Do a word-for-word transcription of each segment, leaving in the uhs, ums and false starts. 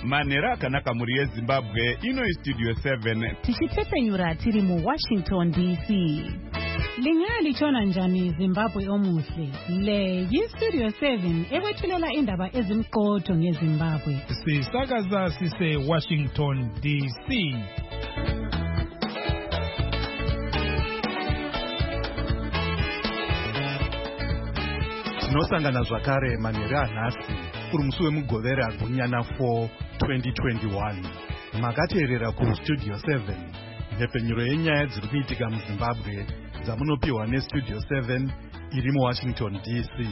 manhero akanaka mhuri yezimbabwe. Ino istudio seven tichitepenyura tiri muwashington D C. Lingalitshona njani Zimbabwe omuhle? Le yistudio seven ekwethulela indaba ezimqotho ngeZimbabwe. Sisakaza sise Washington D C. Tinosangana zvakare manhero anhasi kuri musi wemugovera gunyana four twenty twenty-one. Makateerera kustudio seven, nhepenyuro yenyaya dziri kuitika muZimbabwe dzamunopiwa nestudio seven iri muWashington D C.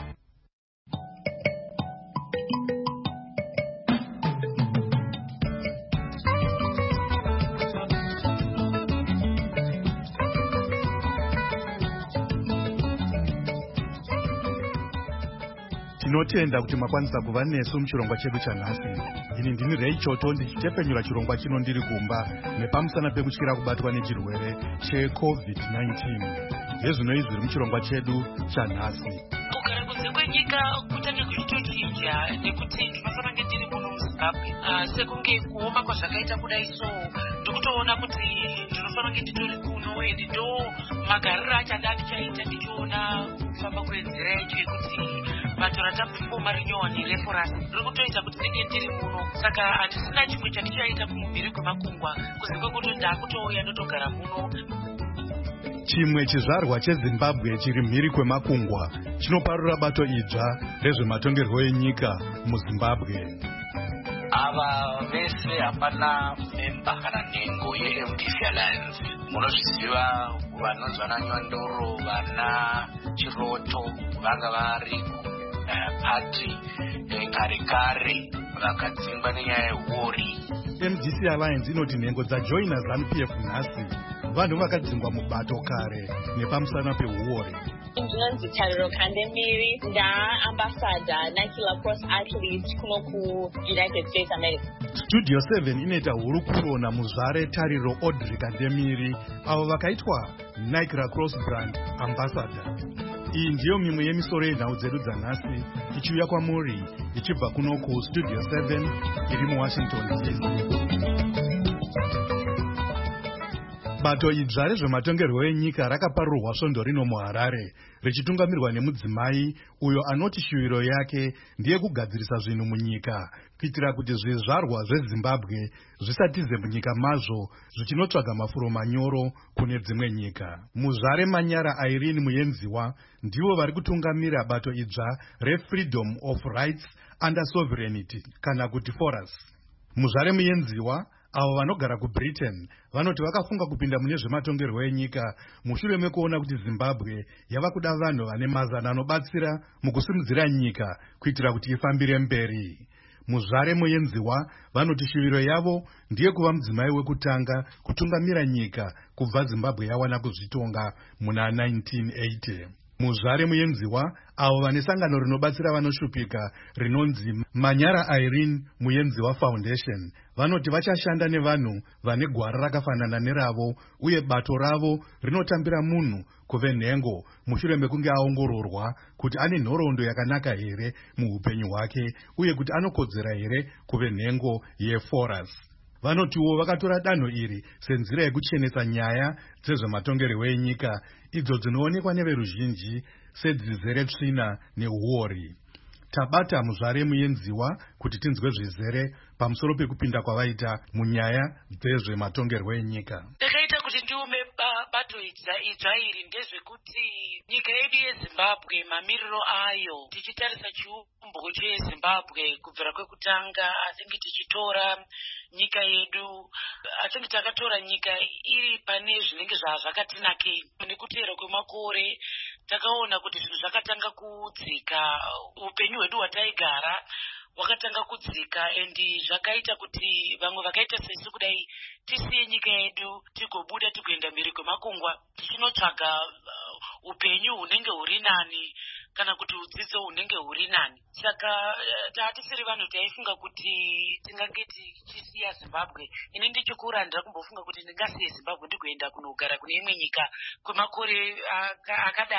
Tinotenda kuti makwanisa kuva nesu muchirongwa chedu chanhasi. Ini ndini Ray Choto ndichitepenyura chirongwa chino ndiri kumba nepamusana pekutyira kubatwa nechirwere checovid nineteen. Zvezvino izvi zviri muchirongwa chedu chanhasi. Kugara kunze kwenyika kutanga kuchitochinja nekuti tinofana kunge tiri muno muZimbabwe. Sekunge kuoma kwazvakaita kudai so ndikutoona kuti ndinofana kunge nditori kuno ende ndo magariro achada ndichaita ndichiona kufamba kwenzira yacho yekuti bato ratapfuma rinyowani referasi riri kutoita kuti ndinge ndiri muno. Saka handisina chimwe chandichaita kumhiri kwemakungwa kunze kwekuti ndakutouya ndotogara muno. Chimwe chizvarwa cheZimbabwe chiri mhiri kwemakungwa chinoparura bato idzva rezvematongerwo enyika muZimbabwe. Ava vese hapana memba kana nhengo ye-M D C Alliance. Munozviziva vanonzwana Nyandoro, vana Chiroto vanga vari pati kare kare vakadzingwa nenyaya yehuori. M D C Alliance inoti nhengo dzajoina ZANU P F nhasi vanhu vakadzingwa mubato kare nepamusana pehuori. Ndinonzi Tariro Kandemiri, nda-ambassador Nike Lacrosse Athletes kuno ku-United States America. Studio seven inoita huru kurona muzvare Tariro Audrey Kandemiri avo vakaitwa Nike Lacrosse Brand Ambassador. Iyi ndiyo mimwe yemisoro yenhau dzedu dzanhasi ichiuya kwamuri ichibva kuno kustudio seven iri muWashington D C. Bato idzva rezvematongerwo enyika rakaparurwa svondo rino muHarare richitungamirwa nemudzimai uyo anoti shuwiro yake ndiye kugadzirisa zvinhu munyika kuitira kuti zvizvarwa zveZimbabwe zvisatize munyika mazvo zvichinotsvaga mafuro manyoro kune dzimwe nyika. Muzvare Manyara Irene Muyenziwa ndivo vari kutungamira bato idzva reFreedom of Rights Under Sovereignty kana kuti FORAS. Muzvare Muyenziwa avo vanogara kuBritain vanoti vakafunga kupinda mune zvematongerwo enyika mushure mekuona kuti Zimbabwe yava kuda vanhu vane mazana anobatsira mukusimudzira nyika kuitira kuti ifambire mberi. Muzvare Muyenziwa vanoti shuviro yavo ndiye kuva mudzimai wekutanga kutungamira nyika kubva Zimbabwe yawana kuzvitonga muna nineteen eighty. Muzvare Muyenziwa avo vane sangano rinobatsira vanoshupika rinonzi Manyara Irene Muyenziwa Foundation vanoti vachashanda nevanhu vane gwara rakafanana neravo uye bato ravo rinotambira munhu kuve nhengo mushure mekunge aongororwa kuti ane nhoroondo yakanaka here muupenyu hwake uye kuti anokodzera here kuve nhengo yeFORAS. Vanotiwo vakatora danho iri senzira yekuchenesa nyaya dzezvematongerwo enyika idzo dzinoonekwa neveruzhinji sedzizere tsvina nehuori. Tabata muzvare Muyenziwa kuti tinzwe zvizere pamusoro pekupinda kwavaita munyaya dzezvematongerwo enyika. Ndakaita kuti ndiume bato idzva iri ndezvekuti nyika yedu yeZimbabwe mamiriro ayo tichitarisa chiumbo cheZimbabwe kubvira kwekutanga atingi tichitora nyika yedu atingi takatora nyika iri pane zvinenge zvakatinakei. Nekuteera kwemakore takaona kuti zvinhu zvakatanga kudzika, upenyu hwedu hwataigara wakatanga kudzika endi zvakaita kuti vamwe vakaita sesu kudai tisiye nyika yedu tigobuda tigoenda mhiri kwemakungwa tichinotsvaga uh, upenyu hunenge huri nani kana kuti udzidzo hunenge huri nani. Saka uh, tatisiri vanhu taifunga kuti tingange tichisiya Zimbabwe. Ini ndichikura ndakumbofunga kuti ndingasiye Zimbabwe ndigoenda kunogara kune imwe nyika kwemakore akadai.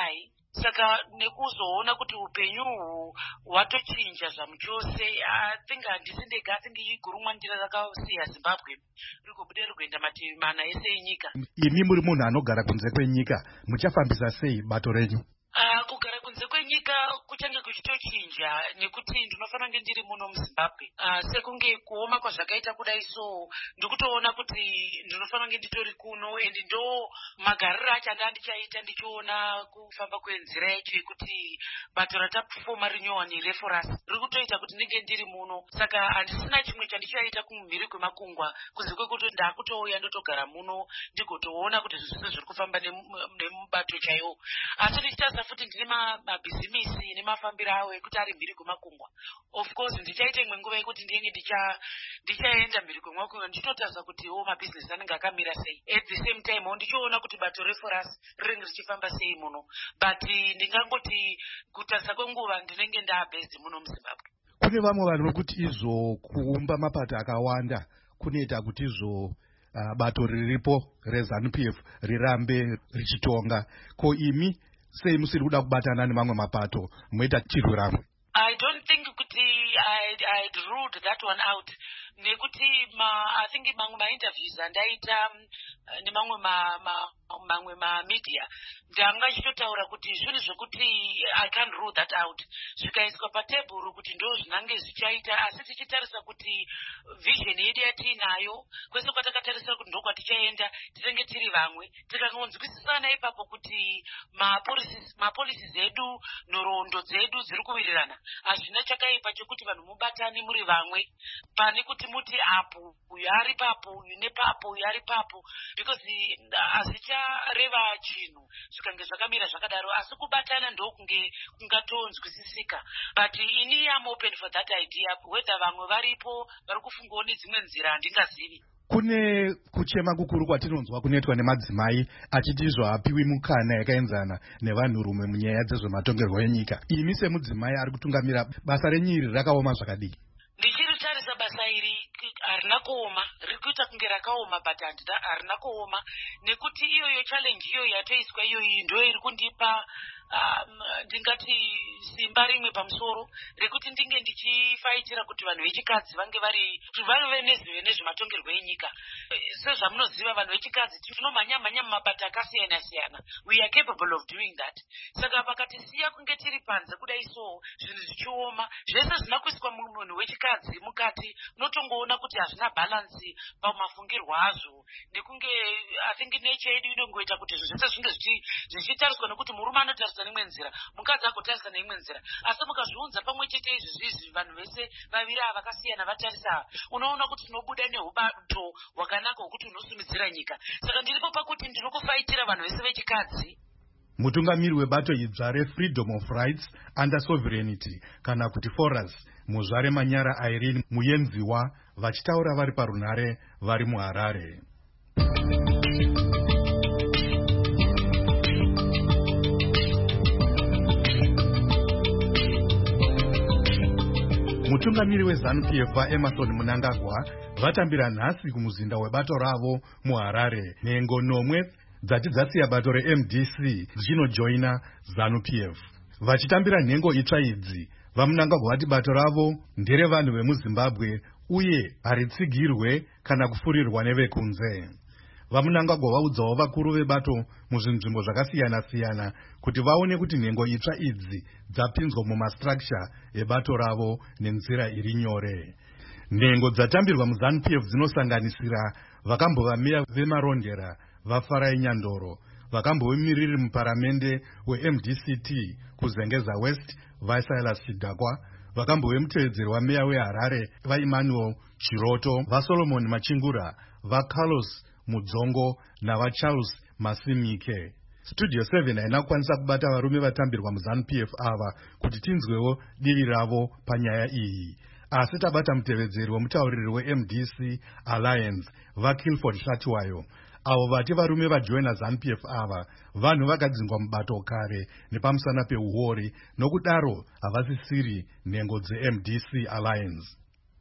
saka nekuzoona kuti upenyu uhu hwatochinja zvamuchose. I think handisi ndega, I think igurumwa ndira rakasiya Zimbabwe riri kubude riri kuenda mativi mana ese enyika. Imi muri munhu anogara kunze kwenyika, muchafambisa sei bato renyu? Uh, kugara kunze kwenyika kuchange kuchitochinja nekuti ndinofanira kunge ndiri muno muZimbabwe. Uh, sekunge kuoma kwazvakaita kudai so ndikutoona kuti ndinofanira kunge nditori kuno, and ndo magariro acho anda ndichaita ndichiona kufamba kwenzira yacho yekuti bato ratapfoma renewal nereference riri kutoita kuti ndinge ndiri muno. Saka handisina chimwe chandichaita kumhiri kwemakungwa kunze kwekuti ndakutouya ndotogara muno ndigotoona kuti zvese zviri kufamba nemubato chaiwo. Asi ndichitaza futi ndine mabhizimisi nemafambiro awo ekuti ari mhiri kwemakungwa. Of course ndichaita imwe nguva yekuti ndinge ndichaenda mhiri kwemakungwa ndichitotaza kuti wo mabhizinesi anenge akamira sei. At the same time ndichiona kuti bato reference rinenge richifamba sei muno. But ndingangoti kutaza kwenguva ndinenge ndaabhezi muno muZimbabwe. Kune vamwe vanhu vokuti izvo kuumba mapato akawanda kunoita kuti izvo uh, bato riripo reZANU P F rirambe richitonga. Ko imi sei musiri kuda kubatana nemamwe mapato moita chirwe ramwe? I don't think kuti I'd, I'd ruled that one out. Nekuti ma, I think mamwe ma-interviews andaita nemamwe ma, ma, mamwe ma-media ndanga chitotaura kuti zvinhu zvokuti I can't rule that out. Zvikaiswa patebhuru kuti ndo zvinange zvichaita, asi tichitarisa kuti vision yedu yatinayo kwese kwatakatarisa kuti ndo kwatichaenda tinenge tiri vamwe tikangonzwisisana ipapo kuti mapolicies edu nhoroondo dzedu dziri kuwirirana, hazvina chakaipa chokuti vanhu mubatane muri vamwe pane kuti muti apo uyu ari papo uyu nepapo uyu ari papo, because hazvichareva chinhu zvikange zvakamira zvakadaro. Asi kubatana ndokunge kungatonzwisisika. But ini am open for that idea. Whether vamwe varipo vari kufungawo nedzimwe nzira handingazivi. Kune kuchema kukuru kwatinonzwa kunoitwa nemadzimai achiti izvo hapiwi mukana yakaenzana nevanhurume munyaya dzezvematongerwo enyika. Imi semudzimai ari kutungamira basa renyu iri rakaoma zvakadii? Ndichiritarisa basa iri harina kuoma, riri kuita kunge rakaoma, but harina kuoma nekuti iyoyo challenge iyo yatoiswa iyoyi ndo iri kundipa ndingati simba rimwe pamusoro rekuti ndinge ndichifaitira kuti vanhu vechikadzi vange vari vave nezvematongerwo enyika. Sezvamunoziva vanhu vechikadzi tinomhanya-mhanya mumabata akasiyana siyana. We are capable of doing that. Saka pakatisiya kunge tiri panze kudai so zvinhu zvichioma zvese zvina kuiswa munhu wechikadzi mukati, unotongoona kuti hazvina balansi pamafungirwo azvo, nekunge I think nature yedu inongoita kuti zvese zvinge zvichitariswa nekuti murume anotarisa neimwe nzira, mukadzi agotarisa neimwe nzira. Asi mukazviunza pamwe chete izvizvi vanhu vese vaviri ava vakasiyana vatarisa, unoona kuti tinobuda neubato hwakanaka hwokuti unosumidzira nyika. Saka ndiripo pakuti ndinokufaitira vanhu vese vechikadzi. Mutungamiri webato idzva reFreedom of Rights Under Sovereignty kana kuti FORAS, Muzvare Manyara Irene Muyenziwa, vachitaura vari parunhare vari muHarare. Mutungamiri weZANU P F vaEmerson Mnangagwa vatambira nhasi kumuzinda webato ravo muHarare nhengo nomwe dzati dzasiya bato reM D C dzichinojoina ZANU P F. Vachitambira nhengo itsva idzi, vaMnangagwa vati bato ravo nderevanhu vemuZimbabwe uye haritsigirwe kana kufurirwa nevekunze. VaMnangagwa vaudzawo vakuru vebato muzvinzvimbo zvakasiyana-siyana kuti vaone kuti nhengo itsva idzi dzapinzwa mumastructure ebato ravo nenzira iri nyore. Nhengo dzatambirwa muZANU P F dzinosanganisira vakambova meya vemarondera vaFarai Nyandoro, vakambovemiriri muparamende weM D C T kuZengeza West vaSilas Chidhakwa, vakambovemutevedzeri wameya weHarare vaEmmanuel Chiroto, vaSolomon Machingura, vaCarlos Mudzongo navaCharles Masimike. Studio seven haina kukwanisa kubata varume vatambirwa muZANU P F ava kuti tinzwewo divi ravo panyaya iyi. Asi tabata mutevedzeri wemutauriri weM D C Alliance vaKilford Shatiwayo, avo vati varume vajoina ZANU P F ava vanhu vakadzingwa mubato kare nepamusana peuhori, nokudaro havasisiri nhengo dzeM D C Alliance.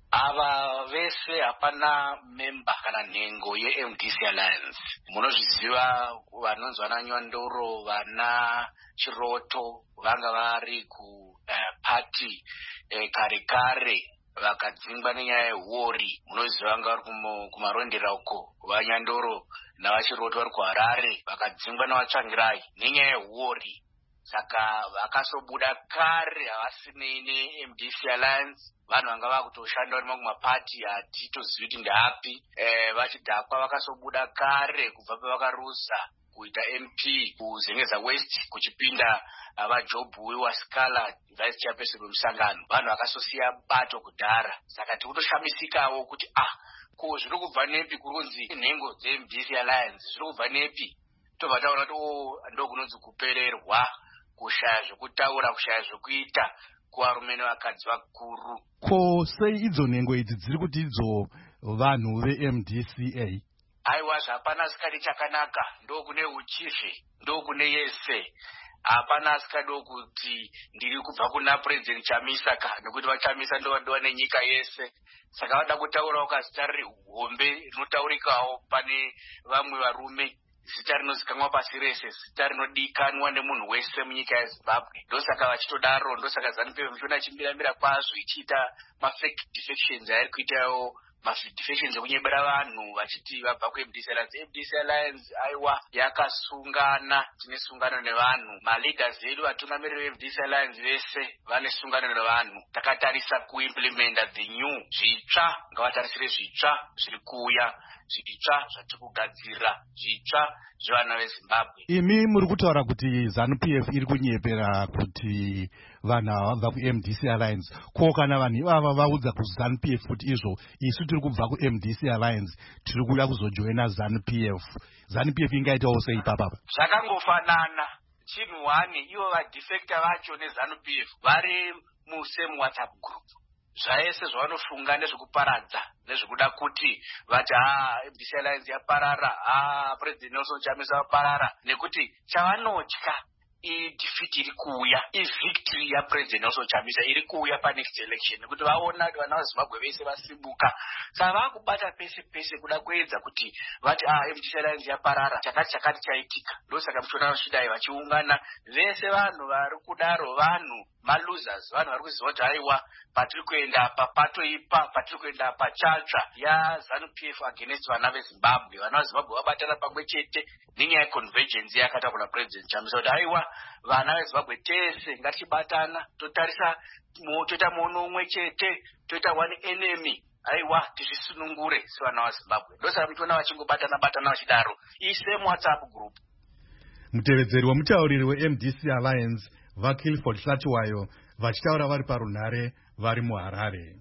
ava vese hapana memba kana nhengo ye-M D C Alliance. Munozviziva vanonzi vana Nywandoro, vana Chiroto vanga vari ku uh, party uh, kare kare vakadzingwa nenyaya yehuori. Munoziva vanga vari kumarondera uko, vaNyandoro navaChiroto vari kuHarare vakadzingwa navaTsvangirai nenyaya yehuori. Saka vakasobuda kare havasinei ne-M D C Alliance. Vanhu vanga vakutoshanda vari mamwe mapati hatitozivi kuti ndeapi. Eh, vachidhakwa vakasobuda kare kubva pavakarusa kuita M P kuZengeza West kuchipinda vaJobhuwi Waskala vice chairperson wemusangano. Vanhu vakasosiya bato kudhara. Saka tikutoshamisikawo kuti ah ko zviri kubva nepi kurunzi nhengo dze-M D C Alliance zviri kubva nepi. Tobva taona kuti oh ndokunonzi kupererwa, kushaya zvekutaura, kushaya zvekuita kuvarume nevakadzi vakuru. Ko sei idzo nhengo idzi dziri kuti idzo vanhu ve-M D C A? Aiwa, hapana asikadi chakanaka, ndokune uchizve, ndokune yese. Hapana asikado kuti ndiri kubva kuna President Chamisa ka, nekuti vaChamisa ndovandiwa nenyika yese. Saka vada kutaurawo kazita riri hombe rinotaurikawo pane vamwe varume. Zita rinozikanwa pasi rese, zita rinodikanwa nemunhu wese munyika yeZimbabwe. Ndosaka vachitodaro, ndosaka ZANU P F ichiona ichimiramira kwazvo ichiita mafake defections airi kuitawo mafactions ekunyebera vanhu vachiti vabva ku-M D C Alliance. M D C Alliance aiwa yakasungana, tine sungano nevanhu. Maleaders edu vatungamiriri ve-M D C Alliance vese vane sungano nevanhu. Takatarisa kuimplementa the new zvitsva, ngavatarisire zvitsva zviri kuuya, zvitsva zvatiri kugadzira, zvitsva zvevana veZimbabwe. Imi muri kutaura kuti ZANU P F iri kunyepera kuti vanhu vabva ku-M D C Alliance. Ko kana vanhu ivava vaudza kuZANU P F kuti izvo isu tiri kubva ku-M D C Alliance tiri kuda kuzojoina ZANU P F, ZANU P F ingaitawo sei papapa? Zvakangofanana. Chinhu one, ivo vadefecta vacho neZANU P F vari musame WhatsApp group. Zvaese zvavanofunga nezvekuparadza, nezvekuda kuti vati ah M D C Alliance yaparara, ah President Nelson Chamisa yaparara, nekuti chavanotya i-defeat iri kuuya, i-victory yaPresident Nelson Chamisa iri kuuya pa-next election, nekuti vaona kuti vana vaZimbabwe vese vasimbuka. Saka vakubata pese pese kuda kuedza kuti vati ah M D C Alliance yaparara, chakati chakati chaitika. Ndosaka muchiona vachidai vachiungana vese vanhu vari kudaro, vanhu malosers, vanhu vari kuziva kuti aiwa patiri kuenda apa patoipa, patiri kuenda apa chatsva yaZANU P F against vana veZimbabwe. Vana veZimbabwe vabatana pamwe chete nenyaya yeconvergence yakatakura President Chamisa kuti aiwa vana veZimbabwe tese ngatichibatana, totarisa toita muono umwe chete, toita one enemy. Aiwa tizvisunungure sevana veZimbabwe. Ndosaka muchiona vachingobatana batana vachidaro. Isame WhatsApp group. Mutevedzeri wemutauriri we-M D C Alliance vaKilford Hlatiwayo vachitaura vari parunhare vari muHarare.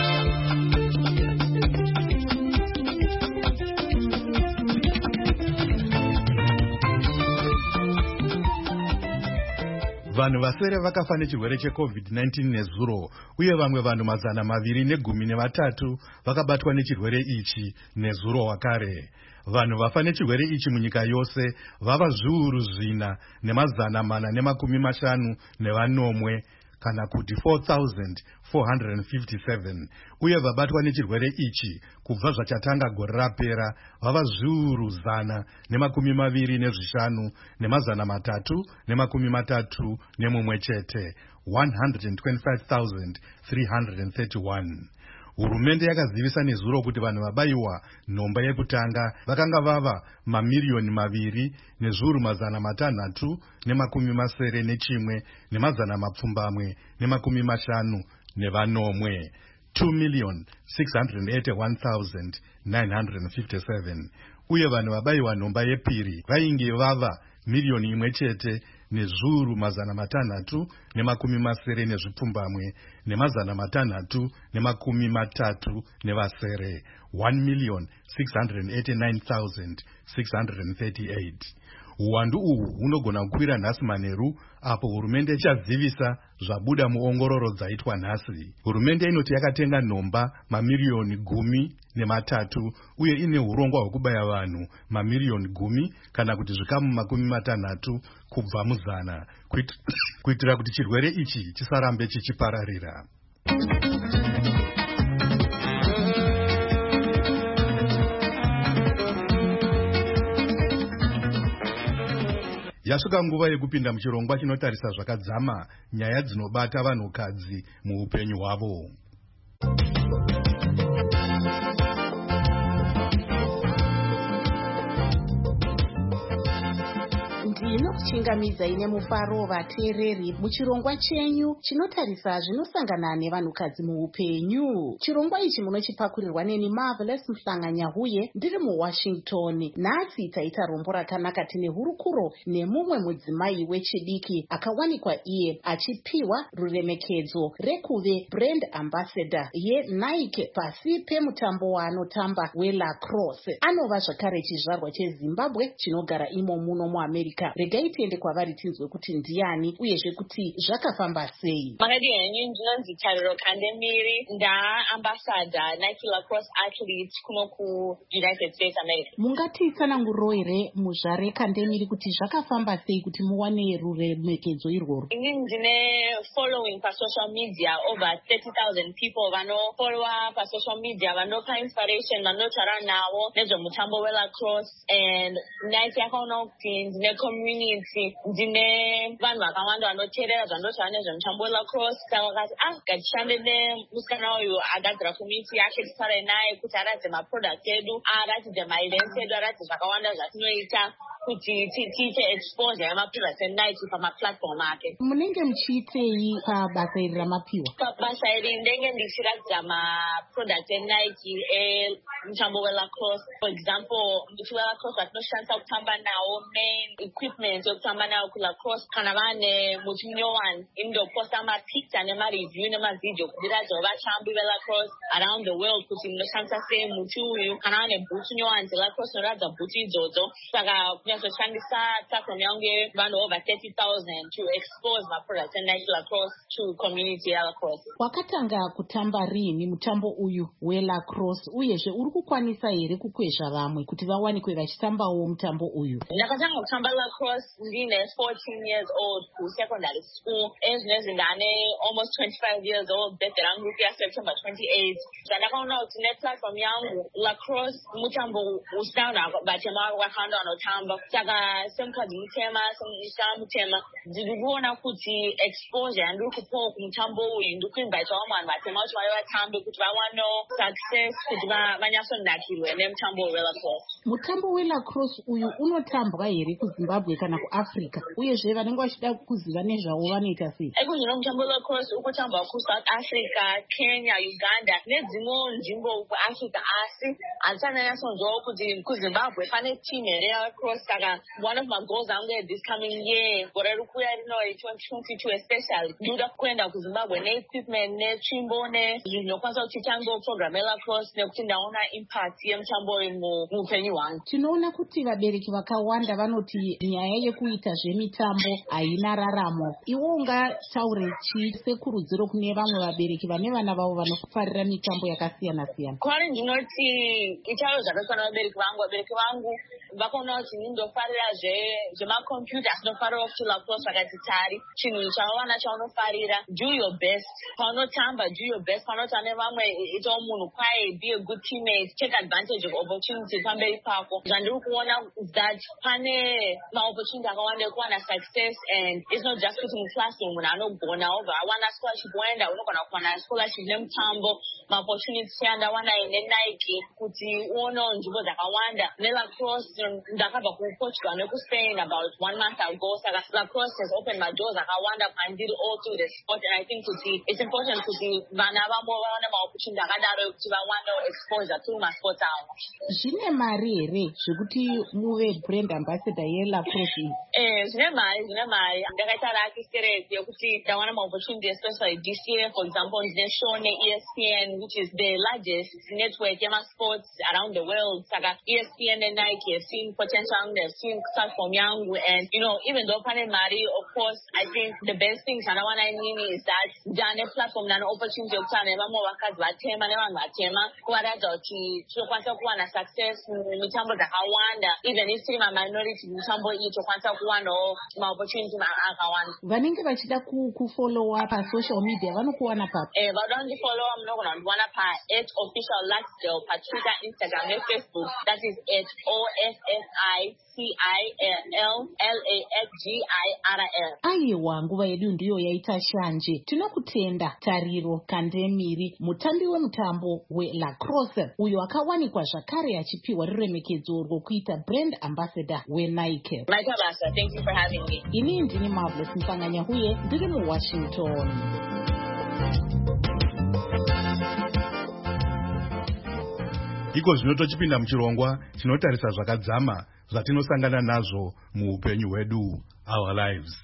Vanhu vasere vakafa nechirwere cheCovid nineteen nezuro, uye vamwe vanhu mazana maviri negumi nevatatu vakabatwa nechirwere ichi nezuro wakare. Vanhu vafa nechirwere ichi munyika yose vava zviuru zvina nemazana mana nemakumi mashanu nevanomwe, kana kuti four thousand four hundred fifty-seven, uye vabatwa nechirwere ichi kubva zvachatanga gore rapera vava zviuru zana nemakumi maviri nezvishanu nemazana matatu nemakumi matatu nemumwe chete, one hundred twenty-five thousand three hundred thirty-one. Hurumende yakazivisa nezuro kuti vanhu vabayiwa nhomba yekutanga vakanga vava mamiriyoni maviri nezviuru mazana matanhatu nemakumi masere nechimwe nemazana mapfumbamwe nemakumi mashanu nevanomwe, two million six hundred eighty-one thousand nine hundred fifty-seven. Uye vanhu vabayiwa nhomba yepiri vainge vava miriyoni imwe chete nezviuru mazana matanhatu nemakumi masere nezvipfumbamwe nemazana matanhatu nemakumi matatu nevasere, one million six hundred eighty-nine thousand six hundred thirty-eight. Uwandu uhu hunogona kukwira nhasi manheru apo hurumende ichazivisa zvabuda muongororo dzaitwa nhasi. Hurumende inoti yakatenga nhomba mamiriyoni gumi nematatu uye ine urongwa hwekubaya vanhu mamiriyoni gumi kana kuti zvikamu makumi matanhatu kubva muzana kuitira kuti chirwere ichi chisarambe chichipararira. Yasvika nguva yekupinda muchirongwa chinotarisa zvakadzama nyaya dzinobata vanhukadzi muupenyu hwavo. Ndinokuchingamidza ine mufaro vateereri muchirongwa chenyu chinotarisa zvinosangana nevanhukadzi muupenyu. Chirongwa ichi munochipakurirwa neni Marvelous Mhlanganyahuye ndiri muWashington. Nhasi taita rombo rakanaka tine hurukuro nemumwe mudzimai wechidiki akawanikwa iye achipiwa ruremekedzo rekuve brand ambassador yeNike pasi pemutambo waanotamba welacrosse. Anova zvakare chizvarwa cheZimbabwe chinogara imo muno muAmerica. Regai tiende kwavari tinzwe kuti ndiani uyezve kuti zvakafamba sei. Makadi henyu ndinonzi Tariro Kandemiri, ndaambassador Nike lacrosse athlete kuno kuUnited States America. Mungatitsananguriro here muzvare Kandemiri kuti zvakafamba sei kuti muwane ruremekedzo irworwo? Inini ndine following pasocial media over thirty thousand people vanofollowa pasocial media vanopa inspiration vanotaura navo nezvemutambo welacrosse, and Nike yakaona kuti ndine community, ndine vanhu vakawanda vanoteerera zvandinotaura nezvemutambo welacrosse. Saka vakati ah ngatishande nemusikana uyu agadzira community yake, titaure naye kuti aratidze maproduct edu, aratidze maevents edu, aratidze zvakawanda zvatinoita kuti tiite exposure yamaproducts eNike pamaplatform ake. Munenge muchiitei pabasa iri ramapiwa? Pabasa iri ndenge ndichiratidza maproduct eNike emutambo welacrosse. For example, muti welacrosse watinoshandisa kutamba nawo, main equipment yokutamba nawo kulacrosse. Kana vane muti munyowani, indoposta mapicture nemareview nemavideo kuti ndiratidze vatambi velacrosse around the world kuti munoshandisa sei muti uyu. Kana vane bhuti nyowani dzelacrosse noratidza bhuti idzodzo. Saka kunyazoshandisa platform yangu yevanhu over thirty thousand to expose my products eNike lacrosse to community yelacrosse. Wakatanga kutamba rini mutambo uyu welacrosse uyezve uri kukwanisa here kukwezva vamwe kuti vawanikwe vachitambawo mutambo uyu? Ndakatanga kutamba lacrosse ndine fourteen years old kusecondary school. Ezvinezvi ndane almost twenty-five years old. Birthday rangu ya September twenty-eighth. Zvandakaona kuti neplatform yangu lacrosse mutambo usina vatema vakawanda vanotamba. Saka semukadzi mutema semuisa mutema ndiri kuona kuti exposure yandiri kupawo kumutambo uyu ndiri kuinvitawo vanhu vatema kuti vave vatambe kuti vawanewo success, kuti vanyatsonakirwe nemutambo welacrosse. Mutambo welacrosse uyu unotambwa here kuZimbabwe kana kuAfrica? Uyezve vanenge vachida kuziva nezvawo vanoita sei? Ekuzvino mutambo welacrosse uri kutambwa kuSouth Africa, Kenya, Uganda nedzimwewo nzvimbo kuAfrica, asi handisati ndanyatsonzwawo kuti kuZimbabwe pane team here yelacrosse. Saka one of my goals angu this coming year, gore rikuya rino twenty twenty-two especially, ndinoda kuenda kuZimbabwe neequipment netsvimbo nezvinhu zvinokwanisa kuti titangewo program yelacrosse nekuti ndaona impact yemutambo uyu muupenyu hwangu. Tinoona kuti vabereki vakawanda vanoti nyaya yekuita zvemitambo haina raramo. Iwo ungataure chii sekurudziro kune vamwe vabereki vane vana vavo vanofarira mitambo yakasiyana siyana? Kwari ndinoti itauro zvakaitwa navabereki vangu. Vabereki vangu vakaona kuti ndindofarira zvemakombiyuta asinofarira kuti lacrosse vakati tari chinhu chavawana chaunofarira, do your best paunotamba, do your best panotamba nevamwe, itawo munhu kwaye, be a good teammate, take advantage of opportunity pamberi pako. Zvandiri kuona that pane maopportunity akawanda ekuwana success, and it's not just kuti muclassroom munhu anogona obva awana scholarship waenda unogona kuwana scholarship nemutambo. Maopportunity andawana neNike kuti uonewo nzvimbo dzakawanda nelacrosse. Ndakabva kuPortugal nekuSpain about one month ago. Saka lacrosse has opened my doors akawanda kwandiri all through the sport, and I think kuti it's important kuti vana vamo vaone maopportunity akadaro ekuti vawanewo exposure through masports avo. Zvine mari here zvekuti muve brand ambassador yelacrosse? Eh, zvine mari, zvine mari. Ndakaita raki series yekuti ndawana maopportunity especially this year. For example, ndine show neE S P N, which is the largest network yemasports around the world. Saka E S P N and Nike have seen potential, they've seen platform yangu, and you know, even though pane mari, of course, I think the best thing chanawana inini is that ndane platform nane opportunity yokutana nevamwe vakadzi vatema nevanhu vatema kuvaratidza kuti tinokwanisa kuwana success mumitambo dzakawanda, even if tiri maminority mitambo iyi tokwanisa kuwanawo maopportunity akawanda. Vanenge vachida kufollowa pasocial media vanokuwana papi? Eh, vanoda kundifollowa munogona kundiwana pa at official Laxdale pa Twitter, Instagram neFacebook. That is at O F F I C C I L L A S G I R L. aiwa nguva yedu ndiyo yaita shanje. Tinokutenda Tariro Kandemiri, mutambi wemutambo welacrosse uyo akawanikwa zvakare achipiwa ruremekedzo rwokuita brand ambassador weNike. Maitabasa, thank you for having me. Ini ndini Marvelous Msanganyahuye, ndiri muWashington. Iko zvino tochipinda muchirongwa chinotarisa zvakadzama zvatinosangana nazvo muupenyu hwedu, our lives.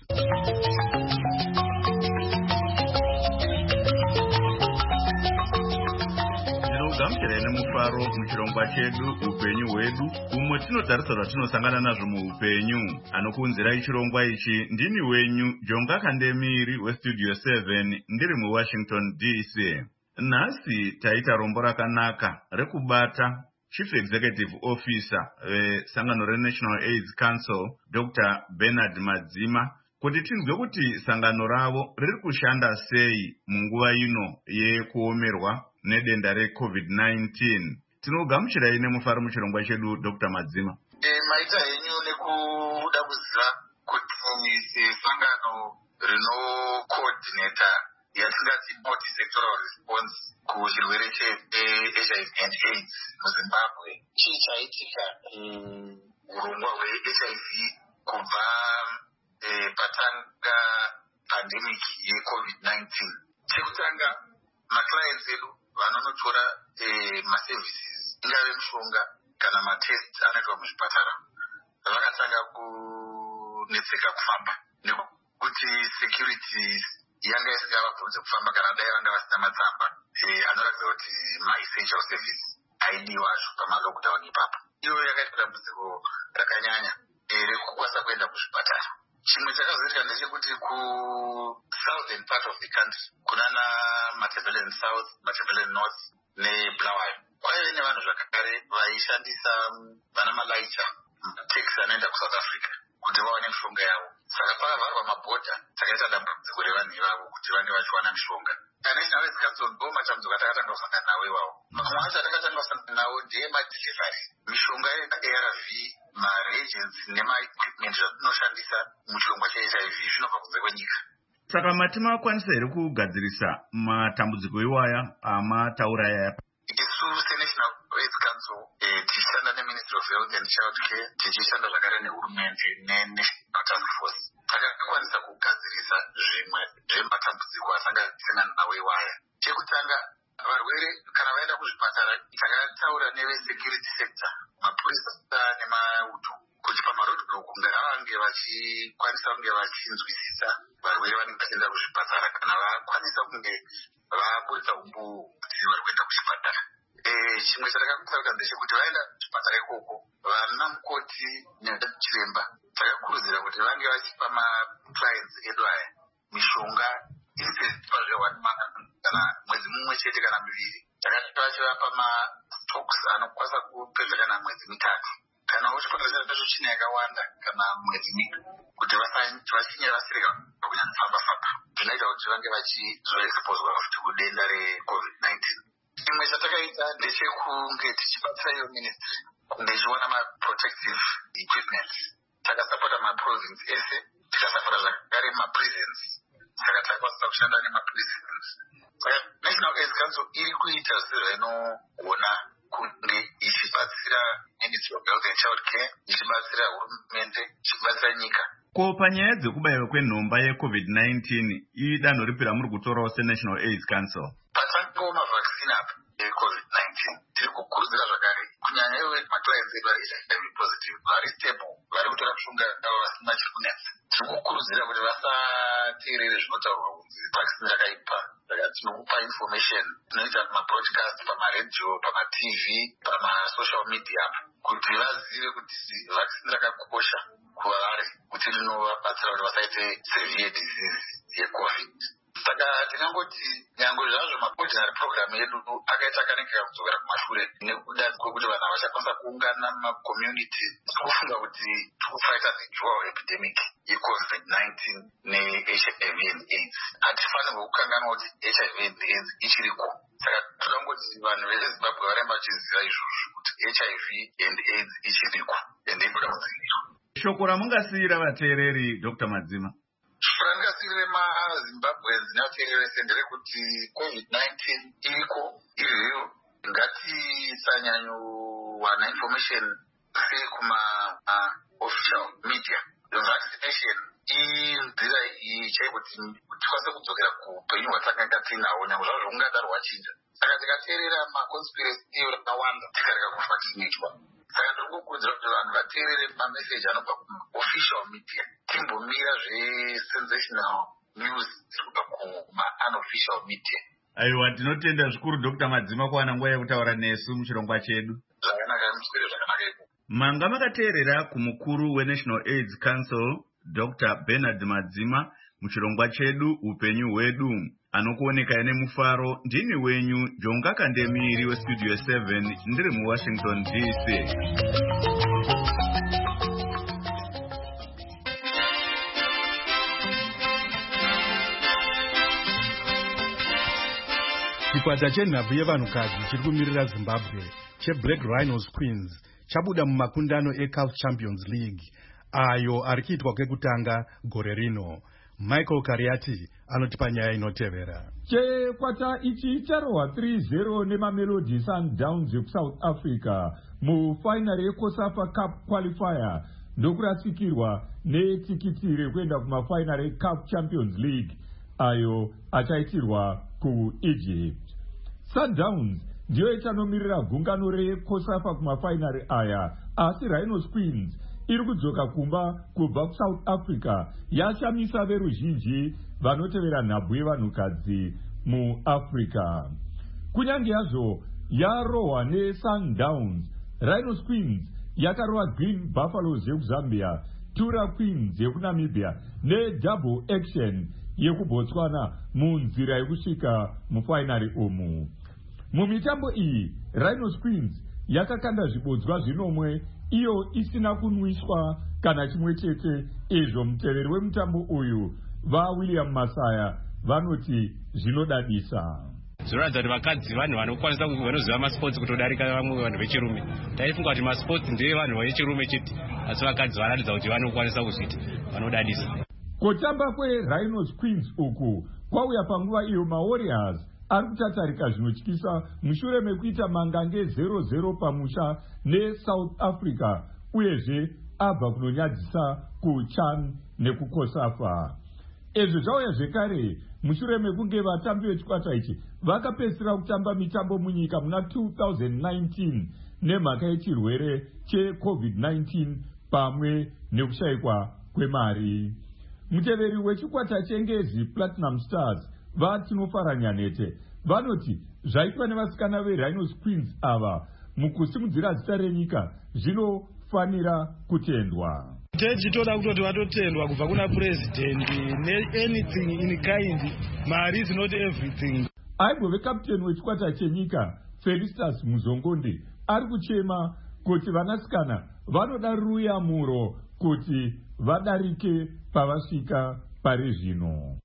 Gamuchira nemufaro muchirongwa chedu upenyu hwedu, umwe tinotarisa zvatinosangana nazvo muupenyu. Anokuunzirai chirongwa ichi ndini wenyu Jonga Kandemiri westudio seven, ndiri muWashington D C. Nhasi taita rombo rakanaka rekubata Chief Executive Officer vesangano reNational AIDS Council Doctor Bernard Madzima kuti tinzwe kuti sangano ravo riri kushanda sei munguva ino yekuomerwa nedenda reCovid nineteen. Tinogamuchirai nemufaro muchirongwa chedu Doctor Madzima. E, maita henyu nekuda kuziva kuti sesangano rinocoordinata yatingati multi-sectoral response kuchirwere che-H I V and AIDS muZimbabwe, chii chaitika urongwa hwe-H I V kubva patanga pandemic yeCovid nineteen. Chekutanga, maclients edu vanonotora maservices, ingave mishonga kana matest anoitwa muzvipatara, vakatanga kunetseka kufamba nekuti securities yanga isingavabvunze kufamba kana dai vanga vasina matsamba anoratidza kuti maessential service aidiwa pamalockdown ipapo. Iyo yakaita dambudziko rakanyanya rekukwanisa kuenda kuzvipatara. Chimwe chakazoitika ndechekuti ku-southern part of the country, kunana Matabeleland South, Matabeleland North neBulawayo, kwaive nevanhu zvakare vaishandisa vana malaicha mataxi anoenda kuSouth Africa kuti vawane mishonga yavo. Saka pakavharwa mabhodha, takaita dambudziko revanhu ivavo kuti vange vachiwana mishonga. National AIDS Council ndo matambudziko atakatanga kusangana nawo iwawo. Mamwe acho atakatanga kusangana nawo ndeye madelivery, mishonga ye-A R V, ma-reagents nema-equipment zvatinoshandisa muchirongwa che-H I V zvinobva kunze kwenyika. Saka mati makwanisa here kugadzirisa matambudziko iwaya amataura yaya? Isu seNational AIDS Council tichishanda neMinistry of Health and Child Care, tichishanda zvakare nehurumende neNational Task Force, takakwanisa kugadzirisa zvimwe zvematambudziko asangana nawo iwaya. Chekutanga, varwere kana vaenda kuzvipatara, takataura neve-security sector, mapurisa nemauto, kuti pamaroadblock ngavange vachikwanisa kunge vachinzwisisa varwere vanenge vachienda kuzvipatara kana vakwanisa kunge vaburitsa umbu kuti vari kuenda kuchipatara. Chimwe chatakakutaura ndechekuti vaenda kuchipatara ikoko, vana mukoti nechiremba takakurudzira kuti vange vachipa maclients edu aya mishonga iripazve-one month kana mwedzi mumwe chete kana miviri. Takati vachivapa mastocks anokwanisa kupedza kana mwedzi mitatu. Kana uchipatara chacho chine yakawanda kana mwedzi mika, kuti vachinye vasirika kunyanya famba-famba, zvinoita kuti vange vachizoexposwa futi kudenda reCovid nineteen. Chimwe chatakaita ndechekunge tichibatsira iyo ministry kunge ichiwana ma-protective equipment. Takasapota ma-province ese, tikasapota zvakare ma-prisons, saka takakwanisa kushanda nema-prisons. Saka National AIDS Council iri kuita sezvainoona kunge ichibatsira Ministry of Health and Child Care, ichibatsira hurumende, ichibatsira nyika. Ko panyaya dzekubayiwa kwenhomba yeCovid nineteen, idanho ripi ramuri kutorawo seNational AIDS Council? Patangawo mavhaccine apa eCovid nineteen, tiri kukurudzira zvakare kunyanya iwe maclients edu vari H I V positive, vari stable, vari kutora mishonga yavo vasina chikunetsa. Tiri kukurudzira kuti vasateerere zvinotaurwa kunzi vaccine rakaipa. Saka tinokupa information, tinoita mabroadcast pamaredio, pama-T V, pama-social media kuti vazive kuti vaccine rakakosha kuvari, kuti rinovabatsira kuti vasaite severe disease yeCovid. Saka tinangoti nyangwe zvazvo ma-ordinary program edu akaita akanekera kudzokera kumashure nekuda kwekuti vanhu havachakwanisa kuungana mumacommunity, tikufunga kuti tikufighta the dual epidemic yeCovid nineteen ne-H I V and AIDS. Hatifanirwi kukanganwa kuti H I V and AIDS ichiriko. saka toda kungoti vanhu vezimbabwe varamba vachiziva izvozvo kuti H I V and AIDS ichiriko ende inoda kudzivirirwa. Shoko ramungasiyira vateereri Doctor Madzima? Shoko randingasiyire maZimbabweans nevateereri vese nderekuti COVID nineteen iriko iriyo, ngatisanyanyowana information sei kuma official media. Vaccination inzira ichaikuti tikwanise kudzokera kuupenyu hwatakanga tinawo nyangwe zvazvo kungadaro hwachinja. Saka tikateerera maconspiracy iyo rakawanda tikareka kuvaccinatwa. Saka ndiri kukurudzira kuti vanhu vateerere mameseji anobva kuofficial media, timbomira zvesensational news dziri kubva kuma-unofficial media. Aiwa, tinotenda zvikuru Doctor Madzima kuwana nguva yekutaura nesu muchirongwa chedu. Zvakanaka, muswere zvakanaka iko. Manga makateerera kumukuru weNational AIDS Council Doctor Bernard Madzima muchirongwa chedu upenyu hwedu. Anokuoneka nemufaro ndini wenyu Jonga Kandemiri weStudio seven ndiri muWashington D C. Chikwata chenhabvu yevanhukadzi chiri kumirira Zimbabwe cheBlack Rhinos Queens chabuda mumakundano eCAF Champions League ayo ari kuitwa kwekutanga gore rino. Michael Kariati anotipa nyaya inotevera. Chikwata ichi charohwa three zero nemamelodi Sundowns yekusouth Africa mufainari yeCOSAFA Cup qualifier ndokurasikirwa netikiti rekuenda kumafainari eCAF Champions League ayo achaitirwa kuEgypt. Sundowns ndiyo ichanomiririra gungano reCOSAFA kumafainari aya, asi Rhinos Queens iri kudzoka kumba kubva kuSouth Africa yashamisa veruzhinji vanotevera nhabvu yevanhukadzi muAfrica. Kunyange yazvo yarohwa neSundowns, Rhinos Queens yakarova Green Buffaloes yekuZambia, Tura Queens yekunamibia neDouble Action yekuBotswana munzira yekusvika mufainari umu. Mumitambo iyi Rhinos Queens yakakanda zvibodzwa zvinomwe iyo isina kunwiswa kana chimwe chete. Izvo muteveri wemutambo uyu vaWilliam Masaya vanoti zvinodadisa. Zvinoratidza kuti vakadzi vanhu vanokwanisa vanoziva masports kutodarika vamwe vanhu vechirume. Taifunga kuti masports ndeye vanhu vechirume chete, asi vakadzi vanoratidza kuti vanokwanisa kuzviita, vanodadisa. Kutamba kweRhinos Queens uku kwauya panguva iyo maWarriors ari kutatarika zvinotyisa mushure mekuita mangange zero zero pamusha neSouth Africa, uyezve abva kunonyadzisa kuChan nekuCOSAFA. Izvi zvauya zvekare mushure mekunge vatambi vechikwata ichi vakapedzisira kutamba mitambo munyika muna two thousand nineteen nemhaka yechirwere cheCovid nineteen pamwe nekushayikwa kwemari. Muteveri wechikwata chengezi Platinum Stars vaTinofara Nyanete vanoti zvaitwa nevasikana veRhinos Queens ava mukusimudzira zita renyika zvinofanira kutendwa. Tichitoda kutoti vatotendwa kubva kuna president ne-anything in kind. Mari is not everything. Aibove kapteni wechikwata chenyika Felistas Muzongonde ari kuchema kuti vanasikana vanoda ruyamuro kuti vadarike pavasvika pari zvino.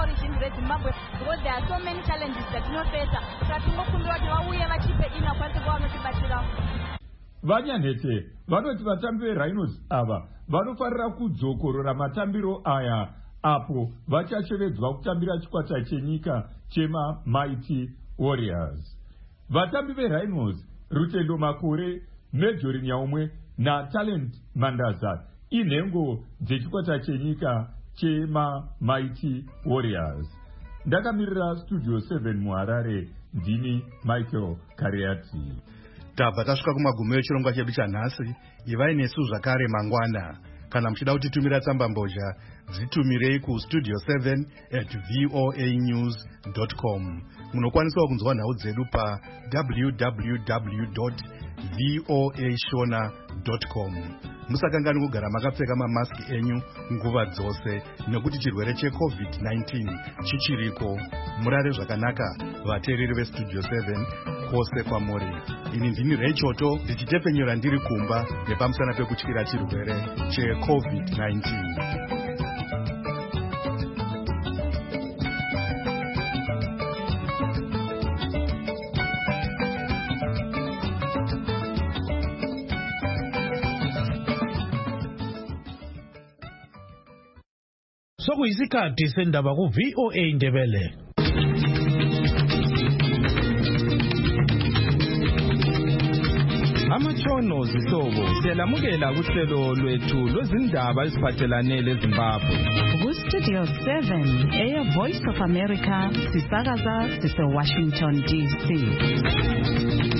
Because there are so many challenges that no face. Tungokundwa kuti vauye vachipe ina kwase kwavanotibatsira. Vanyanete vanoti vatambi veRhinos ava vanofarira kudzokorora matambiro aya apo vachachevedzwa kutambira chikwata chenyika chema Mighty Warriors. Vatambi veRhinos Rutendo Makore, Major Nyaumwe na Talent Mandaza inhengo dzechikwata chenyika chema Mighty Warriors. Ndakamirira Studio seven muHarare, ndini Michael Kariati. Tabva tasvika kumagumo echirongwa chedu chanhasi. Ivai nesu zvakare mangwana. Kana muchida kutitumira tsamba mbozha, dzitumirei kustudio seven at voanews dot com. Munokwanisawo kunzwa nhau dzedu pa w w w dot voa shona dot com. Musakangani kugara makapfeka mamaski enyu nguva dzose nekuti chirwere cheCovid nineteen chichiriko. Murare zvakanaka vateereri veStudio seven kwose kwamuri. Ini ndini Rechoto ndichitepfenyura ndiri kumba nepamusana pekutyira chirwere cheCovid nineteen. Sokuyisikhathi sendaba ku V O A Ndebele. Amatshono zihlobo siyalamukela kuhlelo lwethu lwezindaba eziphathelane leZimbabwe. Ku Studio seven, Air Voice of America, sisakaza sise Washington D C.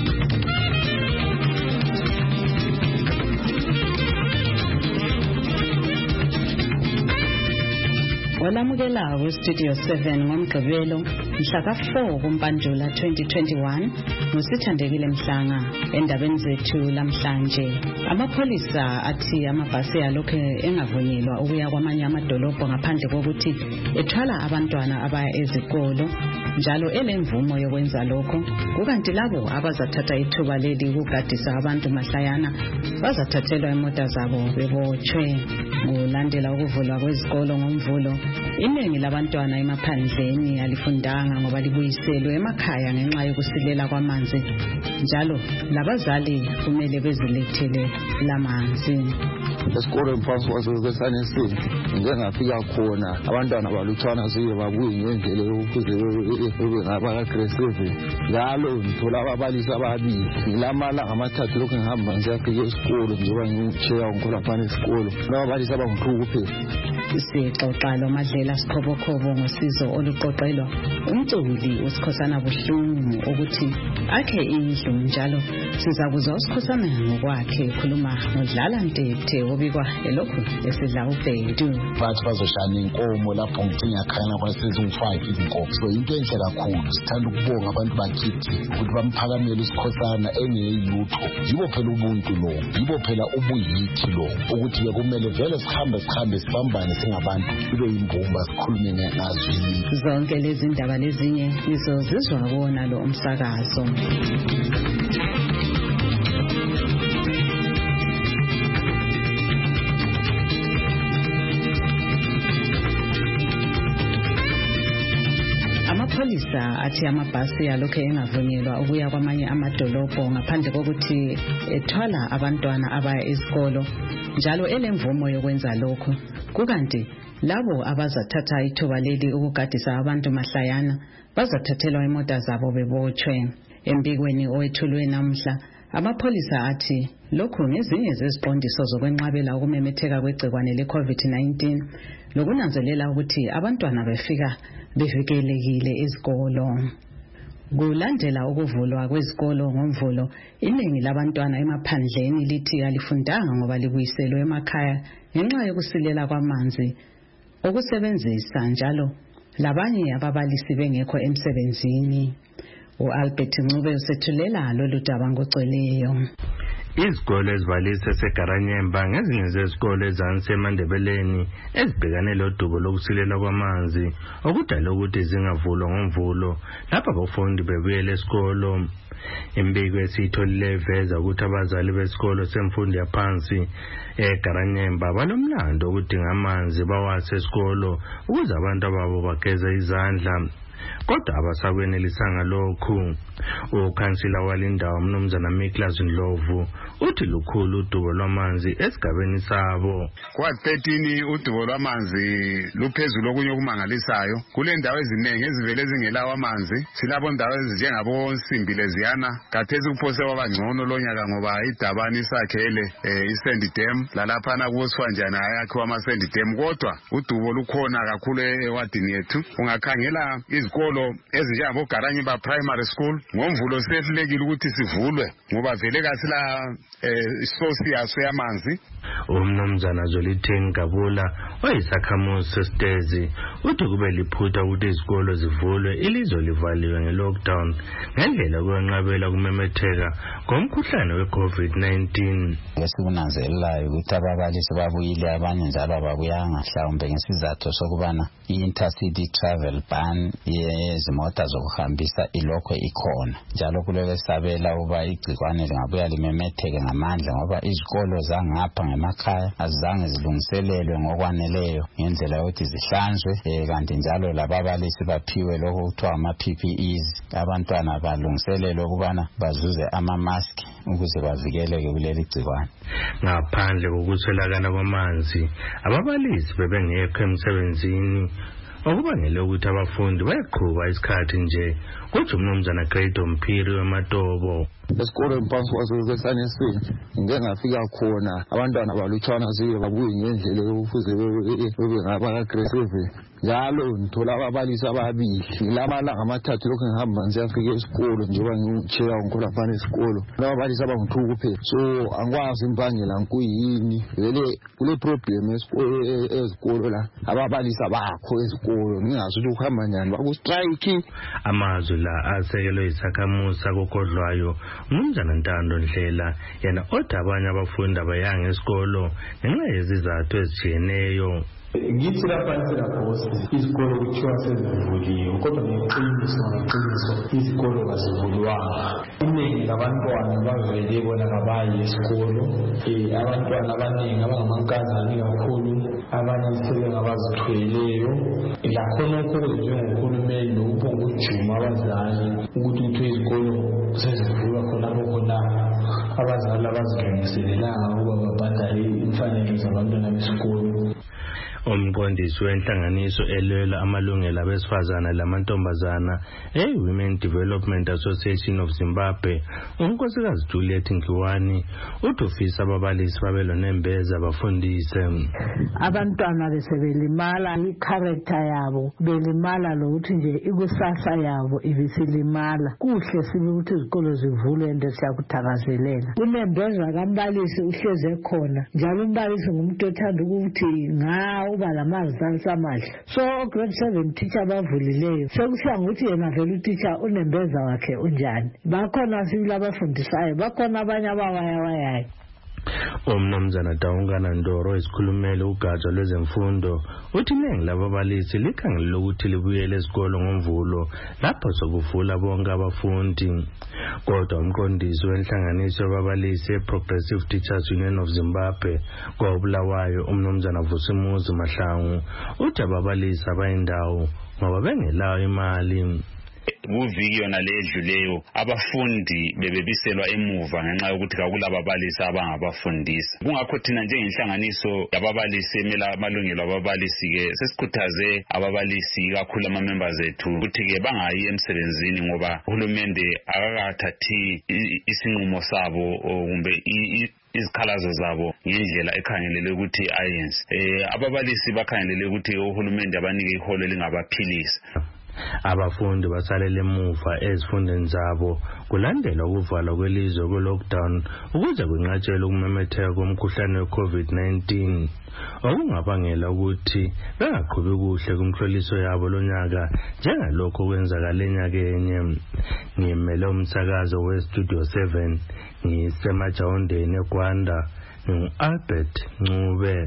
Olamukela ku Studio seven ngomgqibelo mhla ka four kuMpandula twenty twenty-one ngusithandekile Mhlanga. Endabeni zethu lamhlanje, amapholisa athi amabhasi alokho engavunyelwa ukuya kwamanye amadolobho ngaphandle kokuthi ethwala abantwana abaya ezikolo, njalo elemvumo yokwenza lokho. Kukanti labo abazathatha ithuba leli ukugadisa abantu mahlayana bazathathelwa imota zabo bebotshwe. Ngolandela ukuvulwa kwezikolo ngomvulo, iningi labantwana emaphandleni alifundanga ngoba libuyiselwe emakhaya ngenxa yokusilela kwamanzi, njalo labazali kumele bezilethele lamanzi. Esikolo mfasi wasesanesini ngengafika khona abantwana balutshwana siye babuye ngendlela yokuze ngaba-aggressive. Njalo ngithola ababalisi ababili ngilamalanga amathathu lokhu ngihamba ngisiyafika esikolo njengoba ngitsheya ngikhona esikolo nababalisi abangihluphe. Sixoxa lo Madlela Sikhobokhobo ngosizo oluqoqelwa umculi uSikhosana Buhlungu ukuthi akhe indlu, njalo sizakuzwa uSikhosana ngokwakhe ekhuluma ngodlala Ntete obikwa elokhu esidla ubhedu. Bathi bazoshana inkomo lapho ngidinga khona kwasezingu-five izinkomo. So into enhle kakhulu, sithanda ukubonga abantu bakithi ukuthi bamphakamele uSikhosana engeyutho. Yibo phela ubuntu lo, yibo phela ubuyithi lo, ukuthi bekumele vele sihambe sihambe sibambane singabantu kube yimbumba sikhulume ngazo. Zonke lezi ndaba lezinye nizozizwa bona lo umsakazo. Amapholisa athi amabhasi alokho engavunyelwa ukuya kwamanye amadolobho ngaphandle kokuthi ethwala abantwana abaya esikolo, njalo elemvumo yokwenza lokho. Kukanti labo abazathatha ithuba leli ukugadisa abantu mahlayana bazathathelwa imota zabo bebotshwe. Embikweni owethulwe namhla, amapholisa athi lokhu ngezinye zeziqondiso zokwenqabela ukumemetheka kwegcikwane le-COVID nineteen lokunanzelela ukuthi abantwana befika bevikelekile ezikolo. Kulandela ukuvulwa kwezikolo ngomvulo, iningi labantwana emaphandleni lithi alifundanga ngoba libuyiselwe emakhaya ngenxa yokusilela kwamanzi okusebenzisa, njalo labanye ababalisi bengekho emsebenzini. U-Albert Ncube usethulela lolu daba ngocweleyo. Izikole ezivalise eseGaranyemba ngezinye zezikole ezasemandebeleni ezibhekane lodubo lokusilela kwamanzi okudala ukuthi zingavulwa ngomvulo lapha abafundi bebuyela esikolo. Imbiko esiyitholile iveza ukuthi abazali besikolo semfundo yaphansi eGaranyemba balomlando ukudinga amanzi bawase esikolo ukuze abantu ababo bageze izandla, kodwa abasakwenelisanga lokhu. Ukhansila walindawo Mnumzana Miklas Ndlovu uthi lukhulu udubo lwamanzi esigabeni sabo. Kwa-thirteen udubo lwamanzi luphezulu okunye okumangalisayo. Kule ndawo eziningi ezivele ezingelawo amanzi, silabo ndawo ezinjengabo Nsimbi leziyana, khathesi kuphose wabangcono lonyaka ngoba idabani isakhele iSand Dam lalaphana kuSifanjana ayakhiwa ama-Sand Dam, kodwa udubo lukhona kakhulu ewadini yethu. Ungakhangela izikolo ezinjengabo Garanyemba Primary School ngomvulo sehlulekile ukuthi sivulwe ngoba vele kasila isosi yaso yamanzi. Umnumzana Zwelithini Gabula oyisakhamuzi sesitezi uthi kube liphutha ukuthi izikolo zivulwe ilizwe livaliwe nge-lockdown ngendlela kwenqabela kumemetheka ngomkhuhlane we-COVID nineteen. Esikunanzelelayo ukuthi ababalisi babuyile, abanye njalo ababuyanga, mhlawumbe ngesizathu sokubana i-intercity travel ban yezimota zokuhambisa ilokho ikhona njalo kulesabela uba igcikwane lingabuya limemetheke ngamandla ngoba izikolo zangapha ngemakhaya azange zilungiselelwe ngokwaneleyo ngendlela yokuthi zihlanzwe kanti njalo lababalisi baphiwe lokho kuthiwa ama P P Es abantwana balungiselelwe ukubana bazuze ama mask ukuze bavikeleke kuleli gcikwane. Ngaphandle kokuswelakala kwamanzi ababalisi bebengekho emsebenzini okubangela ukuthi abafundi bayeqhuba isikhathi nje kuthi umnumzana Grade Mphiri weMatobo. Esikolo emphansi kwasesanesini ngeke ngafika khona abantwana balutshwana ziye babuye ngendlela yokufuze bebe ngaba aggressive njalo ngithola ababalisi ababili lamalanga amathathu lokho ngihamba ngiyafika esikolo njengoba ngichair ngikhola phana esikolo ababalisi abangithuka kuphela so angikwazi imbangela nkuyini vele kule problem esikolo la ababalisi abakho esikolo ngingazi ukuthi ukuhamba njani bakustrike. Amazwi la asekelwe isakhamuzi kokodlwayo umnumzana Ntando Ndlela yena othi abanye abafundi abayanga esikolo ngenxa yezizathu ezitshiyeneyo. Ngithi lapha lapho izikolo kuthiwa sezivuliwe kodwa ngeqiniso ngeqiniso izikolo azivulwanga. Iningi labantwana bavele bona kabayi esikolo eh abantwana abaningi abangamankazana kakhulu abanye sele ngabazithweleyo lakhona ukwenziwa nguhulumeni ukubonga ujuma abazali ukuthi uthe izikolo sezivulwa khona khona abazali abazilungiselelanga ukuba babhadale imfanelo zabantwana besikolo. Umqondisi wenhlanganiso elwela amalungelo abesifazana lamantombazana e-Women Development Association of Zimbabwe unkosikazi Juliet Nkiwani uthi ufisa ababalisi babelonembeza bafundise. Abantwana besebelimala i-character yabo belimala lokuthi nje ikusasa yabo ibisilimala kuhle sibe ukuthi izikolo zivulwe ende siyakuthakazelela. Unembeza kambalisi uhleze khona njalo umbalisi ngumuntu othanda ukuthi ngawo uba lamazalisa amahle so grade seven teacher bavulileyo sekusiya ukuthi yena vele uteacher unembeza wakhe unjani bakhona sibila abafundisayo bakhona abanye abawayawayayo. Umnumzana Daungana Ndoro esikhulumele ugatsha lwezemfundo uthi iningi lababalisi likhangelele ukuthi libuyele esikolo ngomvulo lapho sokuvula bonke abafundi. Kodwa umqondisi wenhlanganiso yababalisi e-Progressive Teachers Union of Zimbabwe koBulawayo umnumzana Vusimuzi Mahlangu uthi ababalisi abayindawo ngoba bengelayo imali. Kuviki yona ledluleyo abafundi bebebiselwa emuva ngenxa yokuthi kakulababalisi abangabafundisa. Kungakho thina njengenhlanganiso yababalisi emela amalungelo ababalisi ke sesikhuthaze ababalisi kakhulu ama members ethu ukuthi ke bangayi emsebenzini ngoba uhulumende akakathathi isinqumo sabo kumbe izikhalazo zabo ngendlela ekhangelele ukuthi ayenze. Eh ababalisi bakhangelele ukuthi uhulumende abanike iholo lingabaphilisa. Abafundi basalele emuva ezifundeni zabo kulandela ukuvalwa kwelizwe ku-lockdown ukuze kunqatshelwe ukumemetheka komkhuhlane we-COVID nineteen okungabangela ukuthi bengaqhubi kuhle kumhloliso yabo lonyaka njengalokho kwenzakala enyakeni. Ngimele umsakazo we-Studio seven ngisemajawundeni eGwanda ngu-Albert Ncube.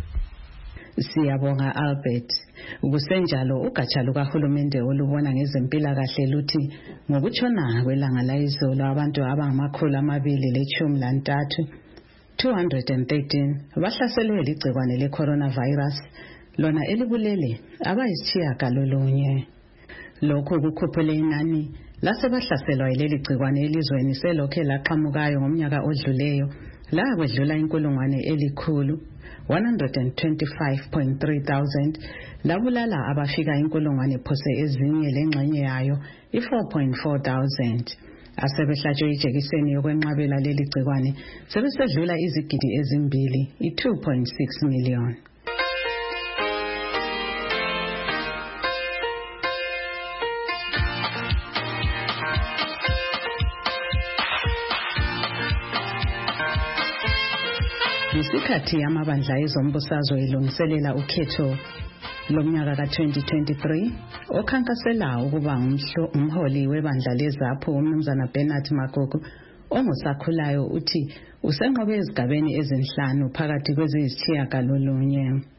Siyabonga Albert. Kusenjalo ugatsha lukahulumende olubona ngezempilakahle luthi ngokutshona kwelanga layizolo abantu abangamakhulu amabili leshumi lantathu two hundred thirteen bahlaselwe ligcikwane le-coronavirus lona elibulele abayisitshiyagalolunye. Lokhu kukhuphule inani lasebahlaselwa yileli gcikwane elizweni selokhe laqhamukayo ngomnyaka odluleyo la kwedlula inkulungwane elikhulu one hundred twenty-five point three thousand labulala abafika inkulungwane phose ezinye lengxenye yayo i-four point four thousand. Asebehlatshwe ijekiseni yokwenqabela leli gcikwane sebesedlula izigidi ezimbili i-two point six million. Isikhathi amabandla ezombusazwe ilungiselela ukhetho lomnyaka ka twenty twenty-three okhankasela ukuba umholi webandla leZAPHU umnumzana Bernard Magogo ongusakhulayo uthi usenqobe ezigabeni ezinhlanu phakathi kweziyisitshiyagalolunye.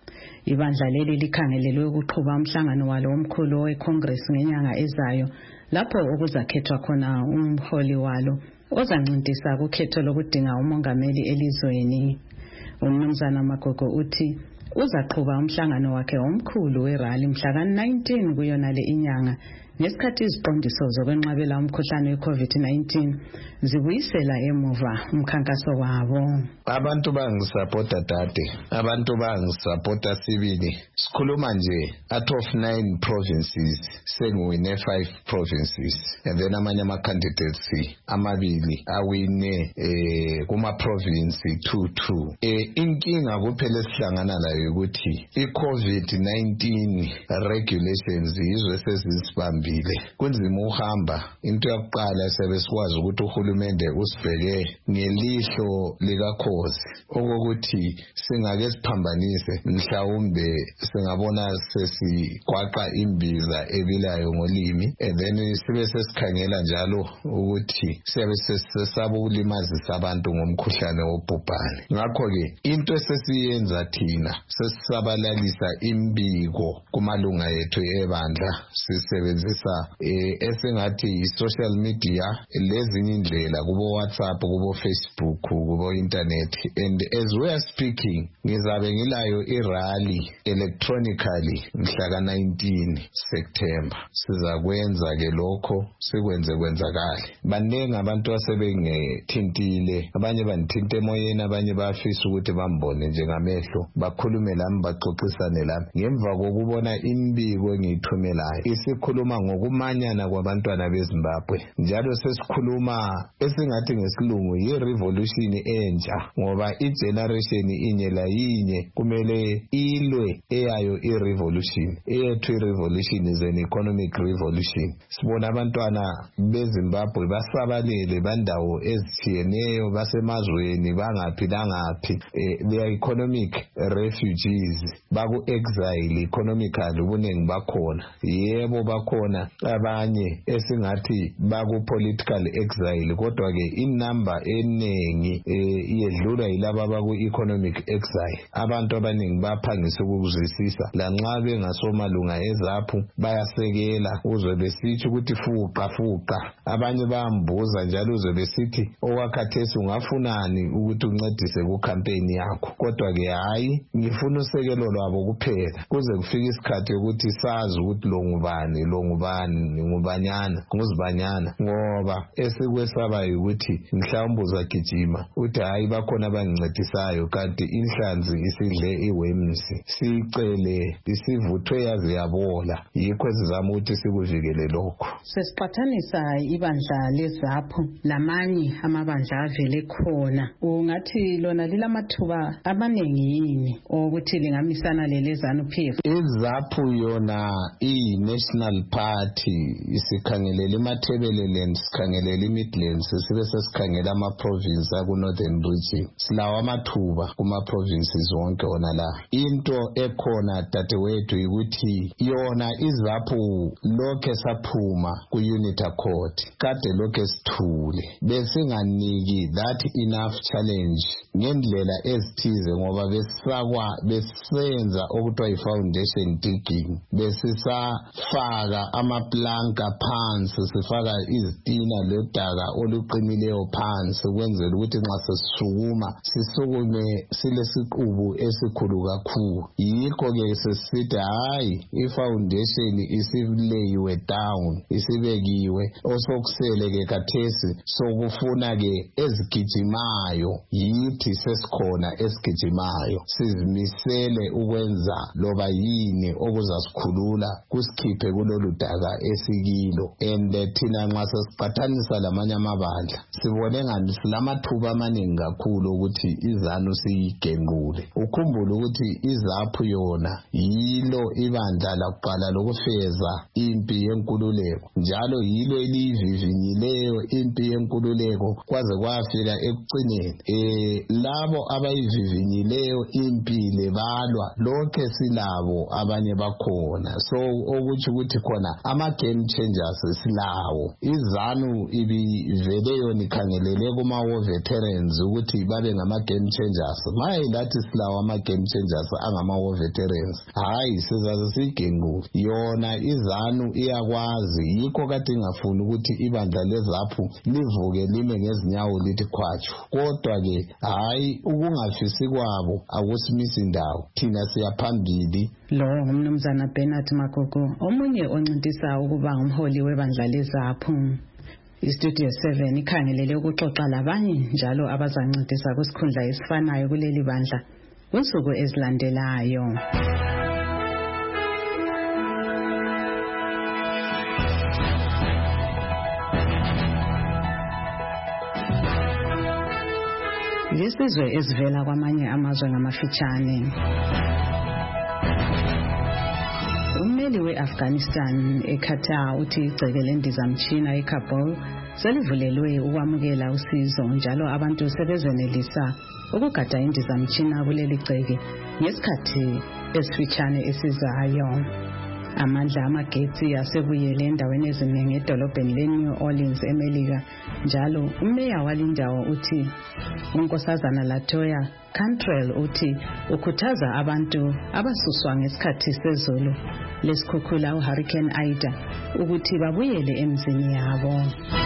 Ibandla leli likhangelelwe ukuqhuba umhlangano walo omkhulu weCongress ngenyanga ezayo lapho okuzakhethwa khona umholi walo ozancintisa kukhetho lokudinga umongameli elizweni. Umnumzana Magogo uthi uzaqhuba umhlangano wakhe omkhulu werally mhla ka nineteen kuyona le inyanga ngesikhathi iziqondiso zokwenqabela umkhuhlane we-COVID nineteen zibuyisela emuva umkhankaso wabo. Abantu bangisupporta dade, abantu bangisupporta sibili. Sikhuluma nje out of nine provinces sengiwine five provinces and then amanye ama candidates amabili awine eh kuma province two two. Eh inkinga kuphela sihlangana layo ukuthi i-COVID nineteen regulations izwe sezisibambe kunzima uhamba. Into yokuqala sebesikwazi ukuthi uhulumende usibheke ngelihlo likakhozi okokuthi singake siphambanise mhlawumbe singabona sesigwaqa imbiza ebilayo ngolimi and then sibe sesikhangela njalo ukuthi siyabe sesaba ukulimazisa abantu ngomkhuhlane wobhubhane. Ngakho-ke into esesiyenza thina sesisabalalisa imbiko kumalunga ethu ebandla sisebenzisa Eh, esengathi i-social media lezinye indlela kubo WhatsApp kubo Facebook kubo internet and as we are speaking ngizabe ngilayo i-rally electronically mhla ka nineteen September. Sizakwenza ke lokho sikwenze kwenzakala. Baningi abantu asebengethintile, abanye banithinta emoyeni, abanye bafisa ukuthi bambone njengamehlo bakhulume lami baxoxisane lami ngemva kokubona imbiko engiyithumelayo. Isikhuluma ngokumanyana kwabantwana beZimbabwe njalo sesikhuluma esingathi ngesilungu yi-revolution entsha ngoba i-generation inye la yinye kumele ilwe eyayo i-revolution. Eyethu i-revolution is an economic revolution. Sibona abantwana beZimbabwe basabalele bandawo ezitshiyeneyo basemazweni bangaphi langaphi eh, they are economic refugees baku-exile economically ubunengi bakhona. Yebo bakhona abanye esingathi baku-political exile kodwa ke inamba eningi eh, iyedlula yilaba baku-economic exile. Abantu abaningi baphangisa ukuzwisisa lanxa bengasomalunga ezaphu bayasekela uzwe besithi ukuthi fuqa fuqa. Abanye bayambuza njalo uzwe besithi owakhathesi ungafunani ukuthi uncedise ku-campaign yakho kodwa ke hayi ngifuna usekelo lwabo kuphela kuze kufike isikhathi ukuthi sazi ukuthi lo ngubani lo ngubani ngubanyana nguzibanyana ngoba esikwesabayo ukuthi mhlawumbe uzagijima uthi hayi bakhona abangincedisayo kanti inhlanzi isidle iwemsi sicele isivuthwe yaze yabola. Yikho sizama ukuthi sikuvikele lokho. Sesiqhathanisa ibandla leZAPU lamanye amabandla avele khona ungathi lona lilamathuba amaningi yini ukuthi lingamisana lelezanu-P F? iZAPU yona i-National Party isikhangelela iMatabeleland sikhangelela iMidlands sibe sesikhangela ama-province aku-Northern Region. Silawa amathuba kuma-provinces wonke wona la. Into ekhona dadewethu ukuthi yona iZAPU lokhe saphuma ku-Unity Accord kade lokhe sithule besinganiki that enough challenge ngendlela ezithize ngoba besakwa besenza okuthiwa i-foundation digging besisafaka amaplanka phansi sifaka izitina lodaka oluqinileyo phansi ukwenzela ukuthi nxa sesisukuma sisukume silesiqubu esikhulu kakhulu. Yikho-ke sesithi hayi i-foundation isileyiwe down isibekiwe osokusele-ke kathesi sokufuna-ke ezigijimayo yithi sesikhona esigijimayo sizimisele ukwenza loba yini okuzasikhulula kusikhiphe kulolu daka esikilo and thina nxa sesiqhathanisa lamanye amabandla sibone ngani silamathuba amaningi kakhulu ukuthi izanu siyigenqule. Ukhumbule ukuthi iZAPU yona yilo ibandla lakuqala lokufeza impi yenkululeko njalo yilo eliyivivinyileyo impi yenkululeko kwaze kwafika ekucineni. Eh labo abayivivinyileyo impile balwa lokhe silabo abanye bakhona so okuthi ukuthi khona ama-game changers esilawo. IZANU ibivele yona ikhangelele kuma-war veterans ukuthi babe ngama-game changers. Maye lathi silawo ama-game changers angama-war veterans, hayi sizaze siyigengu. Yona iZANU iyakwazi, yikho kade ingafuni ukuthi ibandla lezaphu livuke lime ngezinyawo lithi khwatshu. Kodwa-ke hayi ukungafisi kwabo akusimisi indawo, thina siyaphambili. Lo ngumnumzana Bernard Magogo, omunye oncintisa ukuba ngumholi webandla lezaphu. iStudio seven ikhangelele ukuxoxa labanye njalo abazancintisa kwisikhundla esifanayo kuleli bandla kunsuku ezilandelayo. Isizwe ezivela kwamanye amazwe ngamafitshane. Ummeli we-Afghanistan eQatar uthi igceke lendizamtshina eKabul selivulelwe ukwamukela usizo njalo abantu sebezenelisa ukugada indizamtshina kuleli gceke ngesikhathi esifitshane esizayo. Amandla amagetsi asebuyele endaweni eziningi edolobheni leNew Orleans eMelika njalo umeya walindawo uthi unkosazana Latoya Cantrell uthi ukhuthaza abantu abasuswa ngesikhathi sezulu lesikhukhula uHurricane Ida ukuthi babuyele emzini yabo.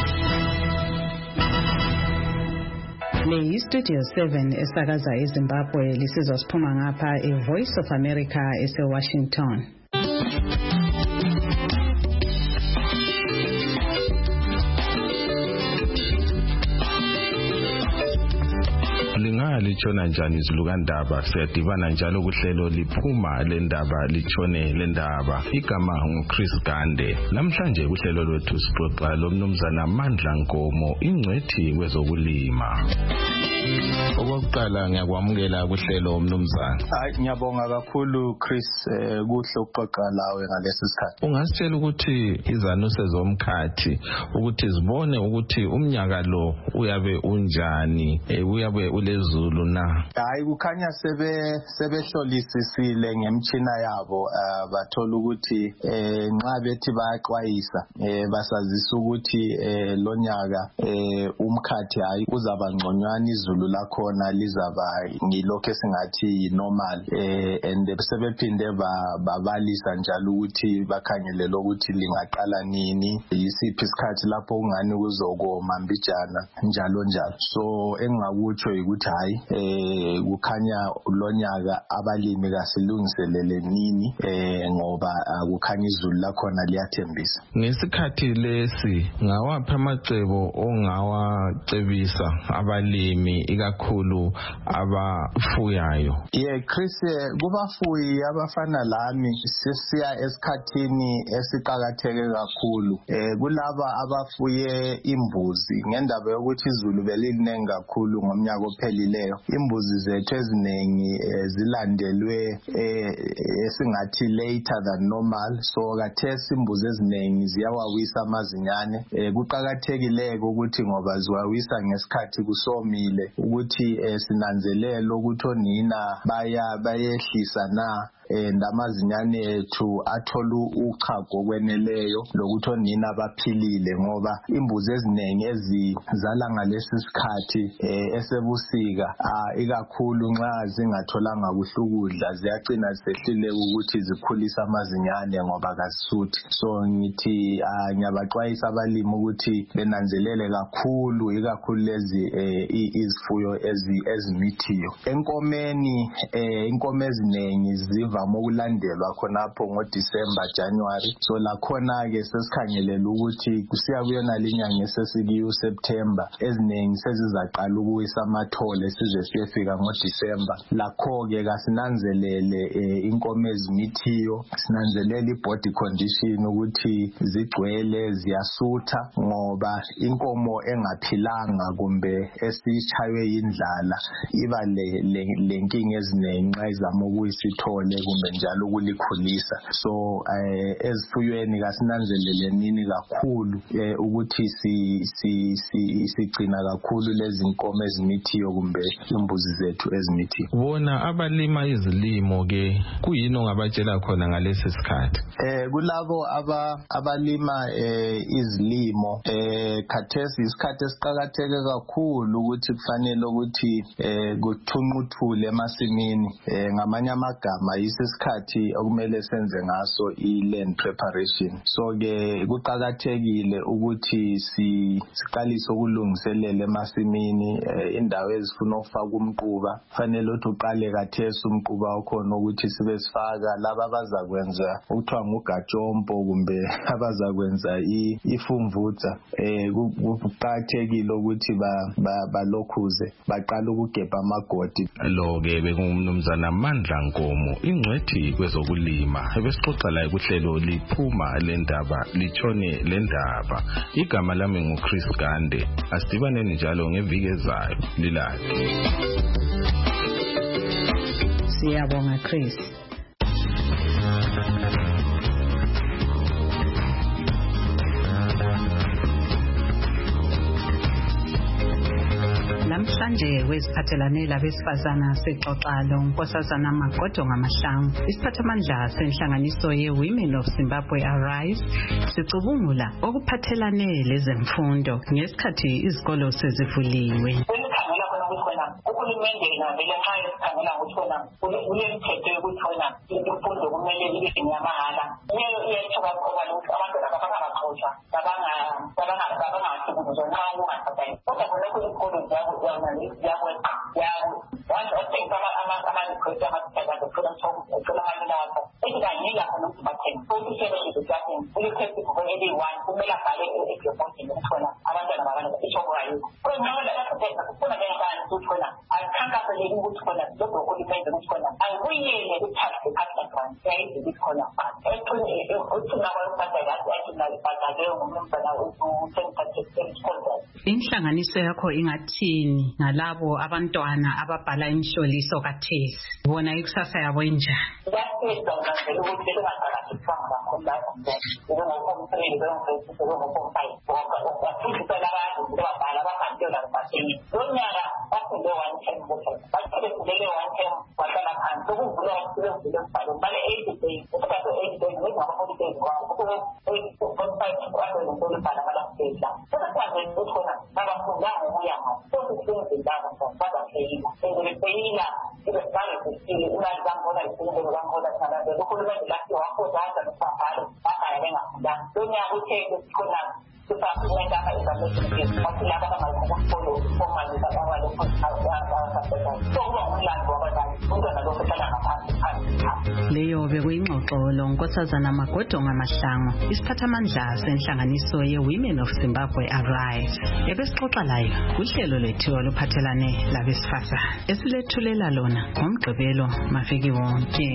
Le iStudio seven esakaza eZimbabwe lisizwa siphuma ngapha eVoice of America eseWashington. Litshona njani izulu kaNdaba? Siyadibana njalo kuhlelo liphuma lendaba litshone lendaba. Igama nguChris Gande. Namhlanje kuhlelo lwethu sixoxa lomnumzana Mandla Nkomo, ingcwethi kwezokulima. Okokuqala ngiyakwamukela kuhlelo umnumzana. Hayi ngiyabonga kakhulu Chris, kuhle ukuxoxa lawe ngalesi sikhathi. Ungasitshela ukuthi iZANU sezomkhathi ukuthi zibone ukuthi umnyaka lo uyabe unjani, uyabe ulezulu na? Hayi kukhanya sebe sebehlolisisile ngemtshina yabo, bathola ukuthi nxa bethi bayaxwayisa basazisa ukuthi lonyaka umkhathi hayi uzaba ngconywana, izulu lakhona lizaba ngilokho esingathi normal, and sebephinde babalisa njalo ukuthi bakhangelele ukuthi lingaqala nini, yisiphi isikhathi lapho ungani kuzokoma mbijana njalo njalo. So engingakutsho ukuthi hayi eh kukhanya lonyaka abalimi kasilungiselele nini eh ngoba kukhanya izulu lakhona liyathembisa. Ngesikhathi lesi ngawapha amacebo ongawacebisa abalimi ikakhulu abafuyayo? Yeah Chris, kubafuyi abafana lami sisiya esikhathini esiqhakatheke kakhulu eh kulaba abafuye imbuzi ngendaba yokuthi izulu belilinengi kakhulu ngomnyaka ophelileyo. Imbuzi zethu eziningi zilandelwe esingathi later than normal, so kathesi imbuzi eziningi ziyawawisa amazinyane. Kuqhakathekile ukuthi ngoba ziwawisa ngesikhathi kusomile ukuthi sinanzelele ukuthi onina baya bayehlisa na ndamazinyane ethu atholu uchago kweneleyo lokuthi onina baphilile, ngoba imbuzi eziningi ezizala ngalesi sikhathi esebusika ikakhulu nxa zingatholanga kuhlukudla ziyacina sehlile ukuthi zikhulisa amazinyane ngoba kazisuthi. So ngithi ngiyabaxwayisa abalimi ukuthi benanzelele kakhulu ikakhulu lezi izifuyo ezimithiyo. Enkomeni inkomo eziningi ziva mokulandelwa khonapho ngoDisemba January, so lakhona ke sesikhangelela ukuthi kusiya kuyona linyanga esesikiyo September eziningi sezizaqala ukuwisa amathole size siyefika ngoDisemba. Lakho ke kasinanzelele inkomo ezimithiyo, sinanzelele ibody condition ukuthi zigcwele ziyasutha, ngoba inkomo engaphilanga kumbe esichaywe indlala iba lenkinga eziningi nxa izama ukuyisithole kumbe njalo ukulikhulisa. So eh ezifuyweni kasinanzeleleni kakhulu eh ukuthi si si sigcina kakhulu lezi inkomo ezimithiyo kumbe imbuzi zethu ezimithiyo. Bona abalima izilimo ke kuyini ongabatshela khona ngalesi sikhathi? Eh kulabo aba abalima eh izilimo eh khathesi isikhathi esiqhakatheke kakhulu ukuthi kufanele ukuthi eh kuthunquthule emasimini eh ngamanye amagama isikhathi okumele senze ngaso i-land preparation. So ke kuqhakathekile ukuthi si siqalise ukulungiselela emasimini eh, indawo ezifuna ukufaka umquba fanele ukuthi uqale kathesi umquba okhona ukuthi sibe sifaka laba abazakwenza ukuthiwa ngugajompo kumbe abazakwenza ifumvutsa eh kuqhakathekile ukuthi ba balokhuze baqala ukugebha amagodi. Lo ke bekungumnumzana Mandla Nkomo ingcwethi kwezokulima ebesixoxa la kuhlelo liphuma lendaba litshone lendaba. Igama lami nguChris Gande. Asidibaneni njalo ngeviki ezayo lilali. Siyabonga Chris. Namhlanje wesiphathelane labesifazana sexoxa lo Nkosazana Magodo ngamahlangu isiphathamandla senhlanganiso ye-Women of Zimbabwe Arise sicubungula okuphathelane lezemfundo ngesikhathi izikolo sezivuliwe. Uhulumende ngavele nxa esikhangela ngokuthona ulemthetho yokuthona imfundo kumele ibe ngiyamahala. Leyo iyathoba ngoba abantwana abangabaxotsha abangahlukuluzwa nxa ungathathani. Kodwa khonokho izikolo ziyakweqa wantu othenga ama-request amasithatha zokuthola uthola amalilapho ekangela khona ukuthi bathenge sokusebenza ejathini urequest kubo eli-one kumele abhale egebhotini ukuthola abantwana babana ishokorayo kodwa lapho kufuna ngengane ukuthola akhankaseleki ukuthi khona lokho uhulumende ukuthi khona ayibuyele ku-tax department yayizi ukuthi khona uthina kwalubhadala athina ibhadaleyo ngumnumzana usemthathesikonda. Inhlanganiso yakho ingathini ngalabo abantwana ababhala imhloliso kathesi bona ikusasa yabo injani? Yasiza unanzela ukuthi belingaqakathekiswanga kakhulu njengomfomthree njengomfomfive bafundisela abantu babhala babhantela kubatheni lo nyaka bafunde one term basebefundele one term wahlala phansi okuvula sebevule ukubhala bale eighty days isikhathi eighty days ngezingaba-forty days forty-five kwazolubhala balafeyila sekakwazi ukuthona babafundanga ukuya ngaso soke kusebenzendaba bazafeyila bengefeyila ibesibangezisile imali bangibona isebenzelo bangibona sinanaze uhulumende lathi wakozanza nokubabhalo babhaya bengafundanga lo nyaka uthe khona sifafuleka ama-examination wathi laba abangalikukufolo formalisa abalokho so kuba ngumlando wabazali umntwana lokho ehlala ngaphansi phansi. Leyo bekuyingxoxo lo Nkosazana Magodo ngamahlangu isiphathamandla senhlanganiso ye-Women of Zimbabwe Arise ebesixoxa layo kuhlelo lethu oluphathelane labesifazana esilethulela lona ngomgqibelo maviki wonke.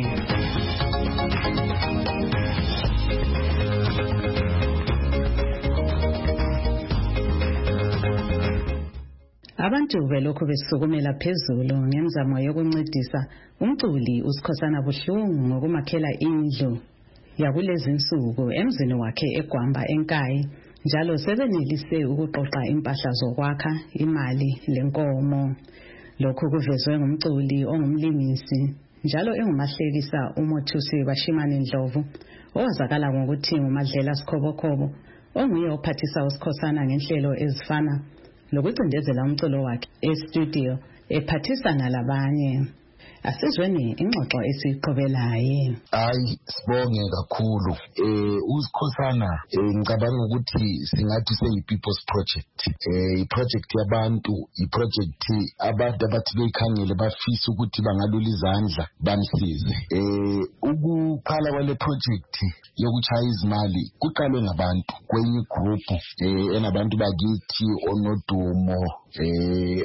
Abantu belokhu besukumela phezulu ngenzamo yokuncedisa umculi uSikhosana Buhlungu ngokumakhela indlu yakulezi insuku emzini wakhe eGwamba eNkayi njalo sebenelise ukuqoqa impahla zokwakha imali lenkomo. Lokhu kuvezwe ngumculi ongumlingisi njalo engumahlekisa uMothusi Bashimane Ndlovu owazakala ngokuthi nguMadlela Sikhobokhobo onguye ophathisa uSikhosana ngenhlelo ezifana lokucindezela umculo wakhe e-studio ephathisana labanye. Asizweni ingxoxo esiqhubelayo. Hayi sibonge kakhulu. Eh uSikhosana ngicabanga ukuthi singathi seyi people's project. Eh iproject yabantu, iproject abantu abathi beyikhangele bafisa ukuthi bangalula izandla bamsize. Eh ukuqala kwale project yokuchaya izimali kuqalwe ngabantu kwenye group eh enabantu bakithi onodumo eh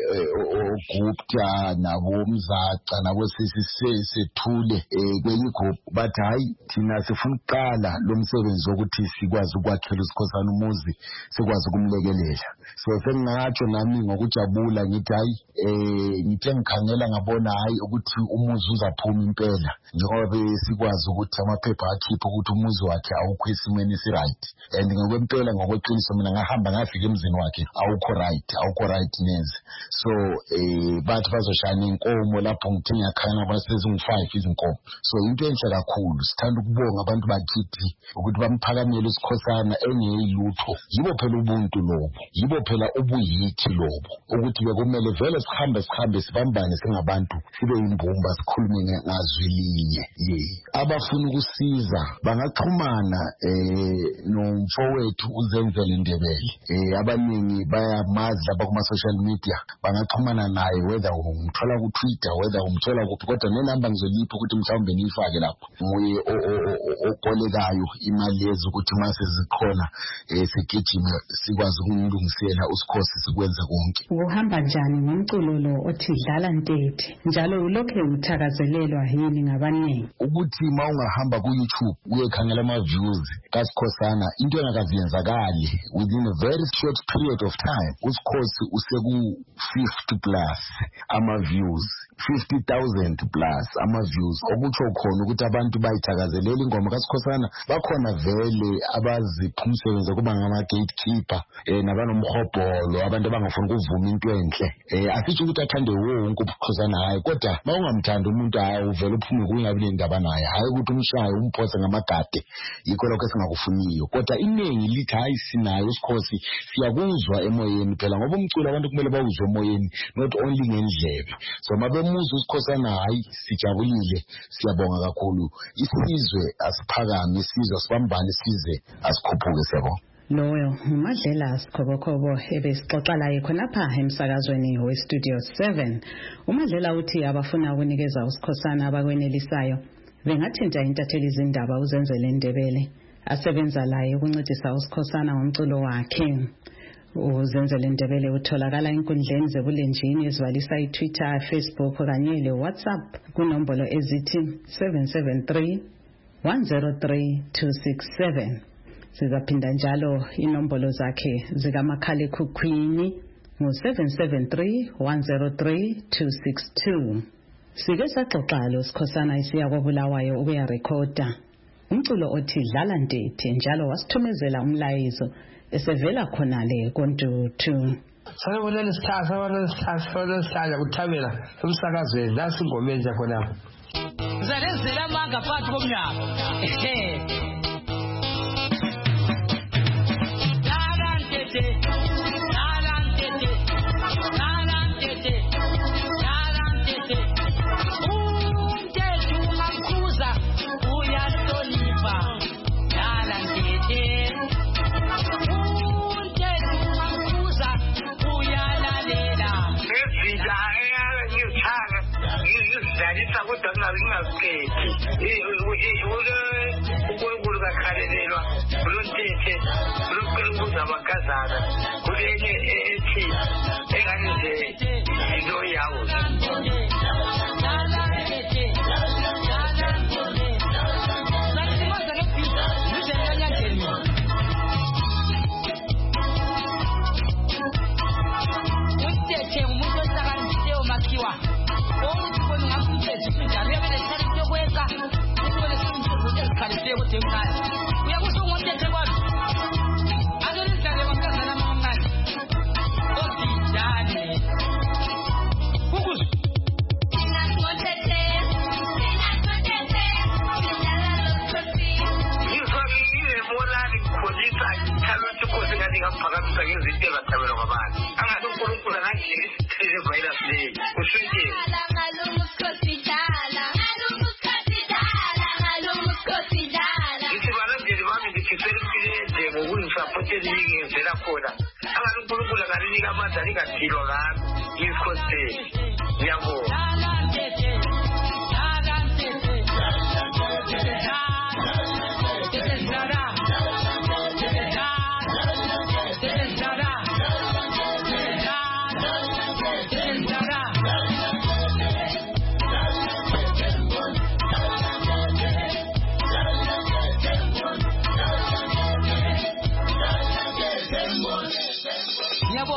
ogupta nabo umzaca nabo sesisethule eh kwenye group bathi hayi thina sifuna uqala lo msebenzi wokuthi sikwazi ukwakhela usikhosana umuzi sikwazi ukumlekelela. So sengatsho nami ngokujabula ngithi hayi eh ngithe ngikhangela ngabona hayi ukuthi umuzi uzaphuma impela njengoba sikwazi ukuthi amaphepha akhipha ukuthi umuzi wakhe awukho esimeni esi right, and ngokwempela ngokweqiniso mina ngahamba ngafika emzini wakhe awukho right awukho right neze. So eh bathi bazoshana inkomo lapho ngithe ngiyakhangela bona sezingu five izinkomo. So into enhle kakhulu, sithanda ukubonga abantu bakithi ukuthi bamphakamele usikhosana engeyilutho. Yibo phela ubuntu lobo, yibo phela ubuyithi lobo, ukuthi bekumele vele sihambe sihambe sibambane singabantu sibe imbumba sikhulume ngazwi linye. Ye abafuna ukusiza bangaxhumana eh nomfowethu uZenzele Ndebele. Eh abaningi bayamazi lapha kuma social media, bangaxhumana naye whether umthola ku Twitter whether umthola kuphi, kodwa nenamba ngizolipha ukuthi mhlawumbe niyifake lapho. Nguye okolekayo imali lezi ukuthi mase zikhona eh sigijime sikwazi ukulungisela usikhosi sikwenze konke. Uhamba njani ngomculo lo othi dlala Ntete, njalo ulokhe uthakazelelwa yini ngabaningi? Ukuthi mawungahamba ku YouTube uyekhangela ama views kaSikhosana into engakaziyenzakali within a very short period of time. Usikhosi useku fifty plus ama views, fifty thousand plus ama views, okutsho khona ukuthi abantu bayithakazelela ingoma kaSikhosana. Bakhona vele abaziphumsebenza kuba ngama gatekeeper eh nabanomhobholo, abantu abangafuni ukuvuma into enhle. Eh asitsho ukuthi athande wonke ubukhosana hayi, kodwa mawungamthanda umuntu hayi uvela uphume kungabi nendaba naye, hayi ukuthi umshaye umphosa ngamagade, yikho lokho esingakufuniyo. Kodwa iningi lithi hayi sinayo usikhosi, siyakuzwa emoyeni phela ngoba umculo abantu kumele bawuzwe emoyeni, not only ngendlebe. So mabemuza usikhosana hayi sijabulile, siyabonga kakhulu. Isizwe asiphakame, isizwe sibambane, size asikhuphuke sebo. Loyo uMadlela Sikhobokhobo ebesixoxa laye khonapha emsakazweni weStudio seven. uMadlela uthi abafuna ukunikeza usikhosana abakwenelisayo bengathinta intatheli izindaba uZenzele Ndebele asebenza laye ukuncedisa usikhosana ngomculo wakhe. uZenzele Ndebele utholakala enkundleni zebulenjini ezibalisa iTwitter, Facebook kanye leWhatsApp kunombolo ezithi seven seven three one zero three two six seven. Sizaphinda njalo inombolo zakhe zikamakhalekhukhwini ngo seven seven three one zero three two six two. Sike saxoxa lo Sikhosana isiya kwaBulawayo ukuya rekhoda umculo othi dlala Ntete, njalo wasithumezela umlayezo esevela khonale koNtuthu. Sanibona lesithathu, sanibona lesithathu, sanibona lesithathu ukuthabela umsakazweni la singomeni nje khonapha. Zalezela manga phakathi komnyaka. Ehe. Dlala Ntete, dlala Ntete, dlala Ntete, dlala Ntete. UNtete ungamkhuza uyahlonipha. Dlala Ntete. UNtete ungamkhuza uyalalela. Ezida eyala ngithanga ngizidlalisa kodwa ngingazikhethi. Unkulunkulu kakhalelelwa uNtete uNkulunkulu abakazana kulenye ethi engani nje into yawo. UNtete umuntu ohlakaniphileyo makhiwa okubona ngathi uNtete njalo yabele thathi kweka ukubona umuntu ozikhaliphileyo kodwa ekhaya uyakusho uNtete kwami akelidlale bakazana mamncane odidane ukuzwe ina uNtete ina uNtete ngidala lokhosi ngizokile molani kholisa talent kosi ngani ngaphakamisa ngezinto ezathabelwa ngabantu angathi uNkulunkulu angangeni isithele virus leyi ushintshile ngalomkhosi dala ngalomkhosi dala ngalomkhosi dala ngithi balandeli bami ngithifela impilende ngokungisapotela ngingenzela khona angathi uNkulunkulu angalinika amandla lingathilwa ngami ngizikhoseli. Ngiyabonga.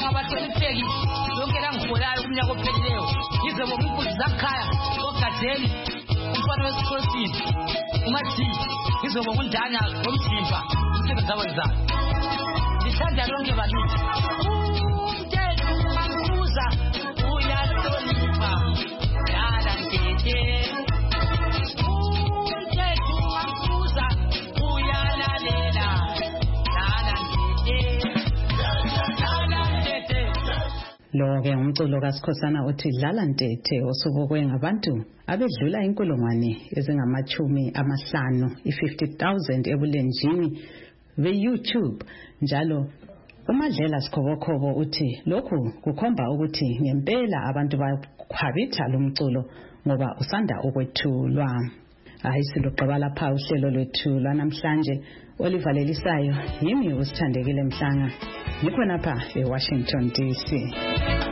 ngibonga abahlonipheki yonke la ngiholayo kumnyaka ophelileyo ngizobonga umfundisi zakhaya ogadeni umfana wesikhosini umathi ngizobonga undanya ngomjimba umsebenzi awenzayo ngithanda lonke bakithi umthetho uza uyahlonipha dala ntete umthetho uza uyalalela dala ntete. Lo-ke umculo kaSikhosana uthi dlala ntethe osubukwe ngabantu abedlula inkulungwane ezingamachumi amahlanu i-fifty thousand ebulenjini be-YouTube. Njalo uMadlela Sikhobokhobo uthi lokhu kukhomba ukuthi ngempela abantu bakhwabitha lo mculo ngoba usanda ukwethulwa. Hayi silugqiba lapha uhlelo lwethu lwanamhlanje olivalelisayo yimi uSithandekile Mhlanga ngikhona lapha eWashington D C.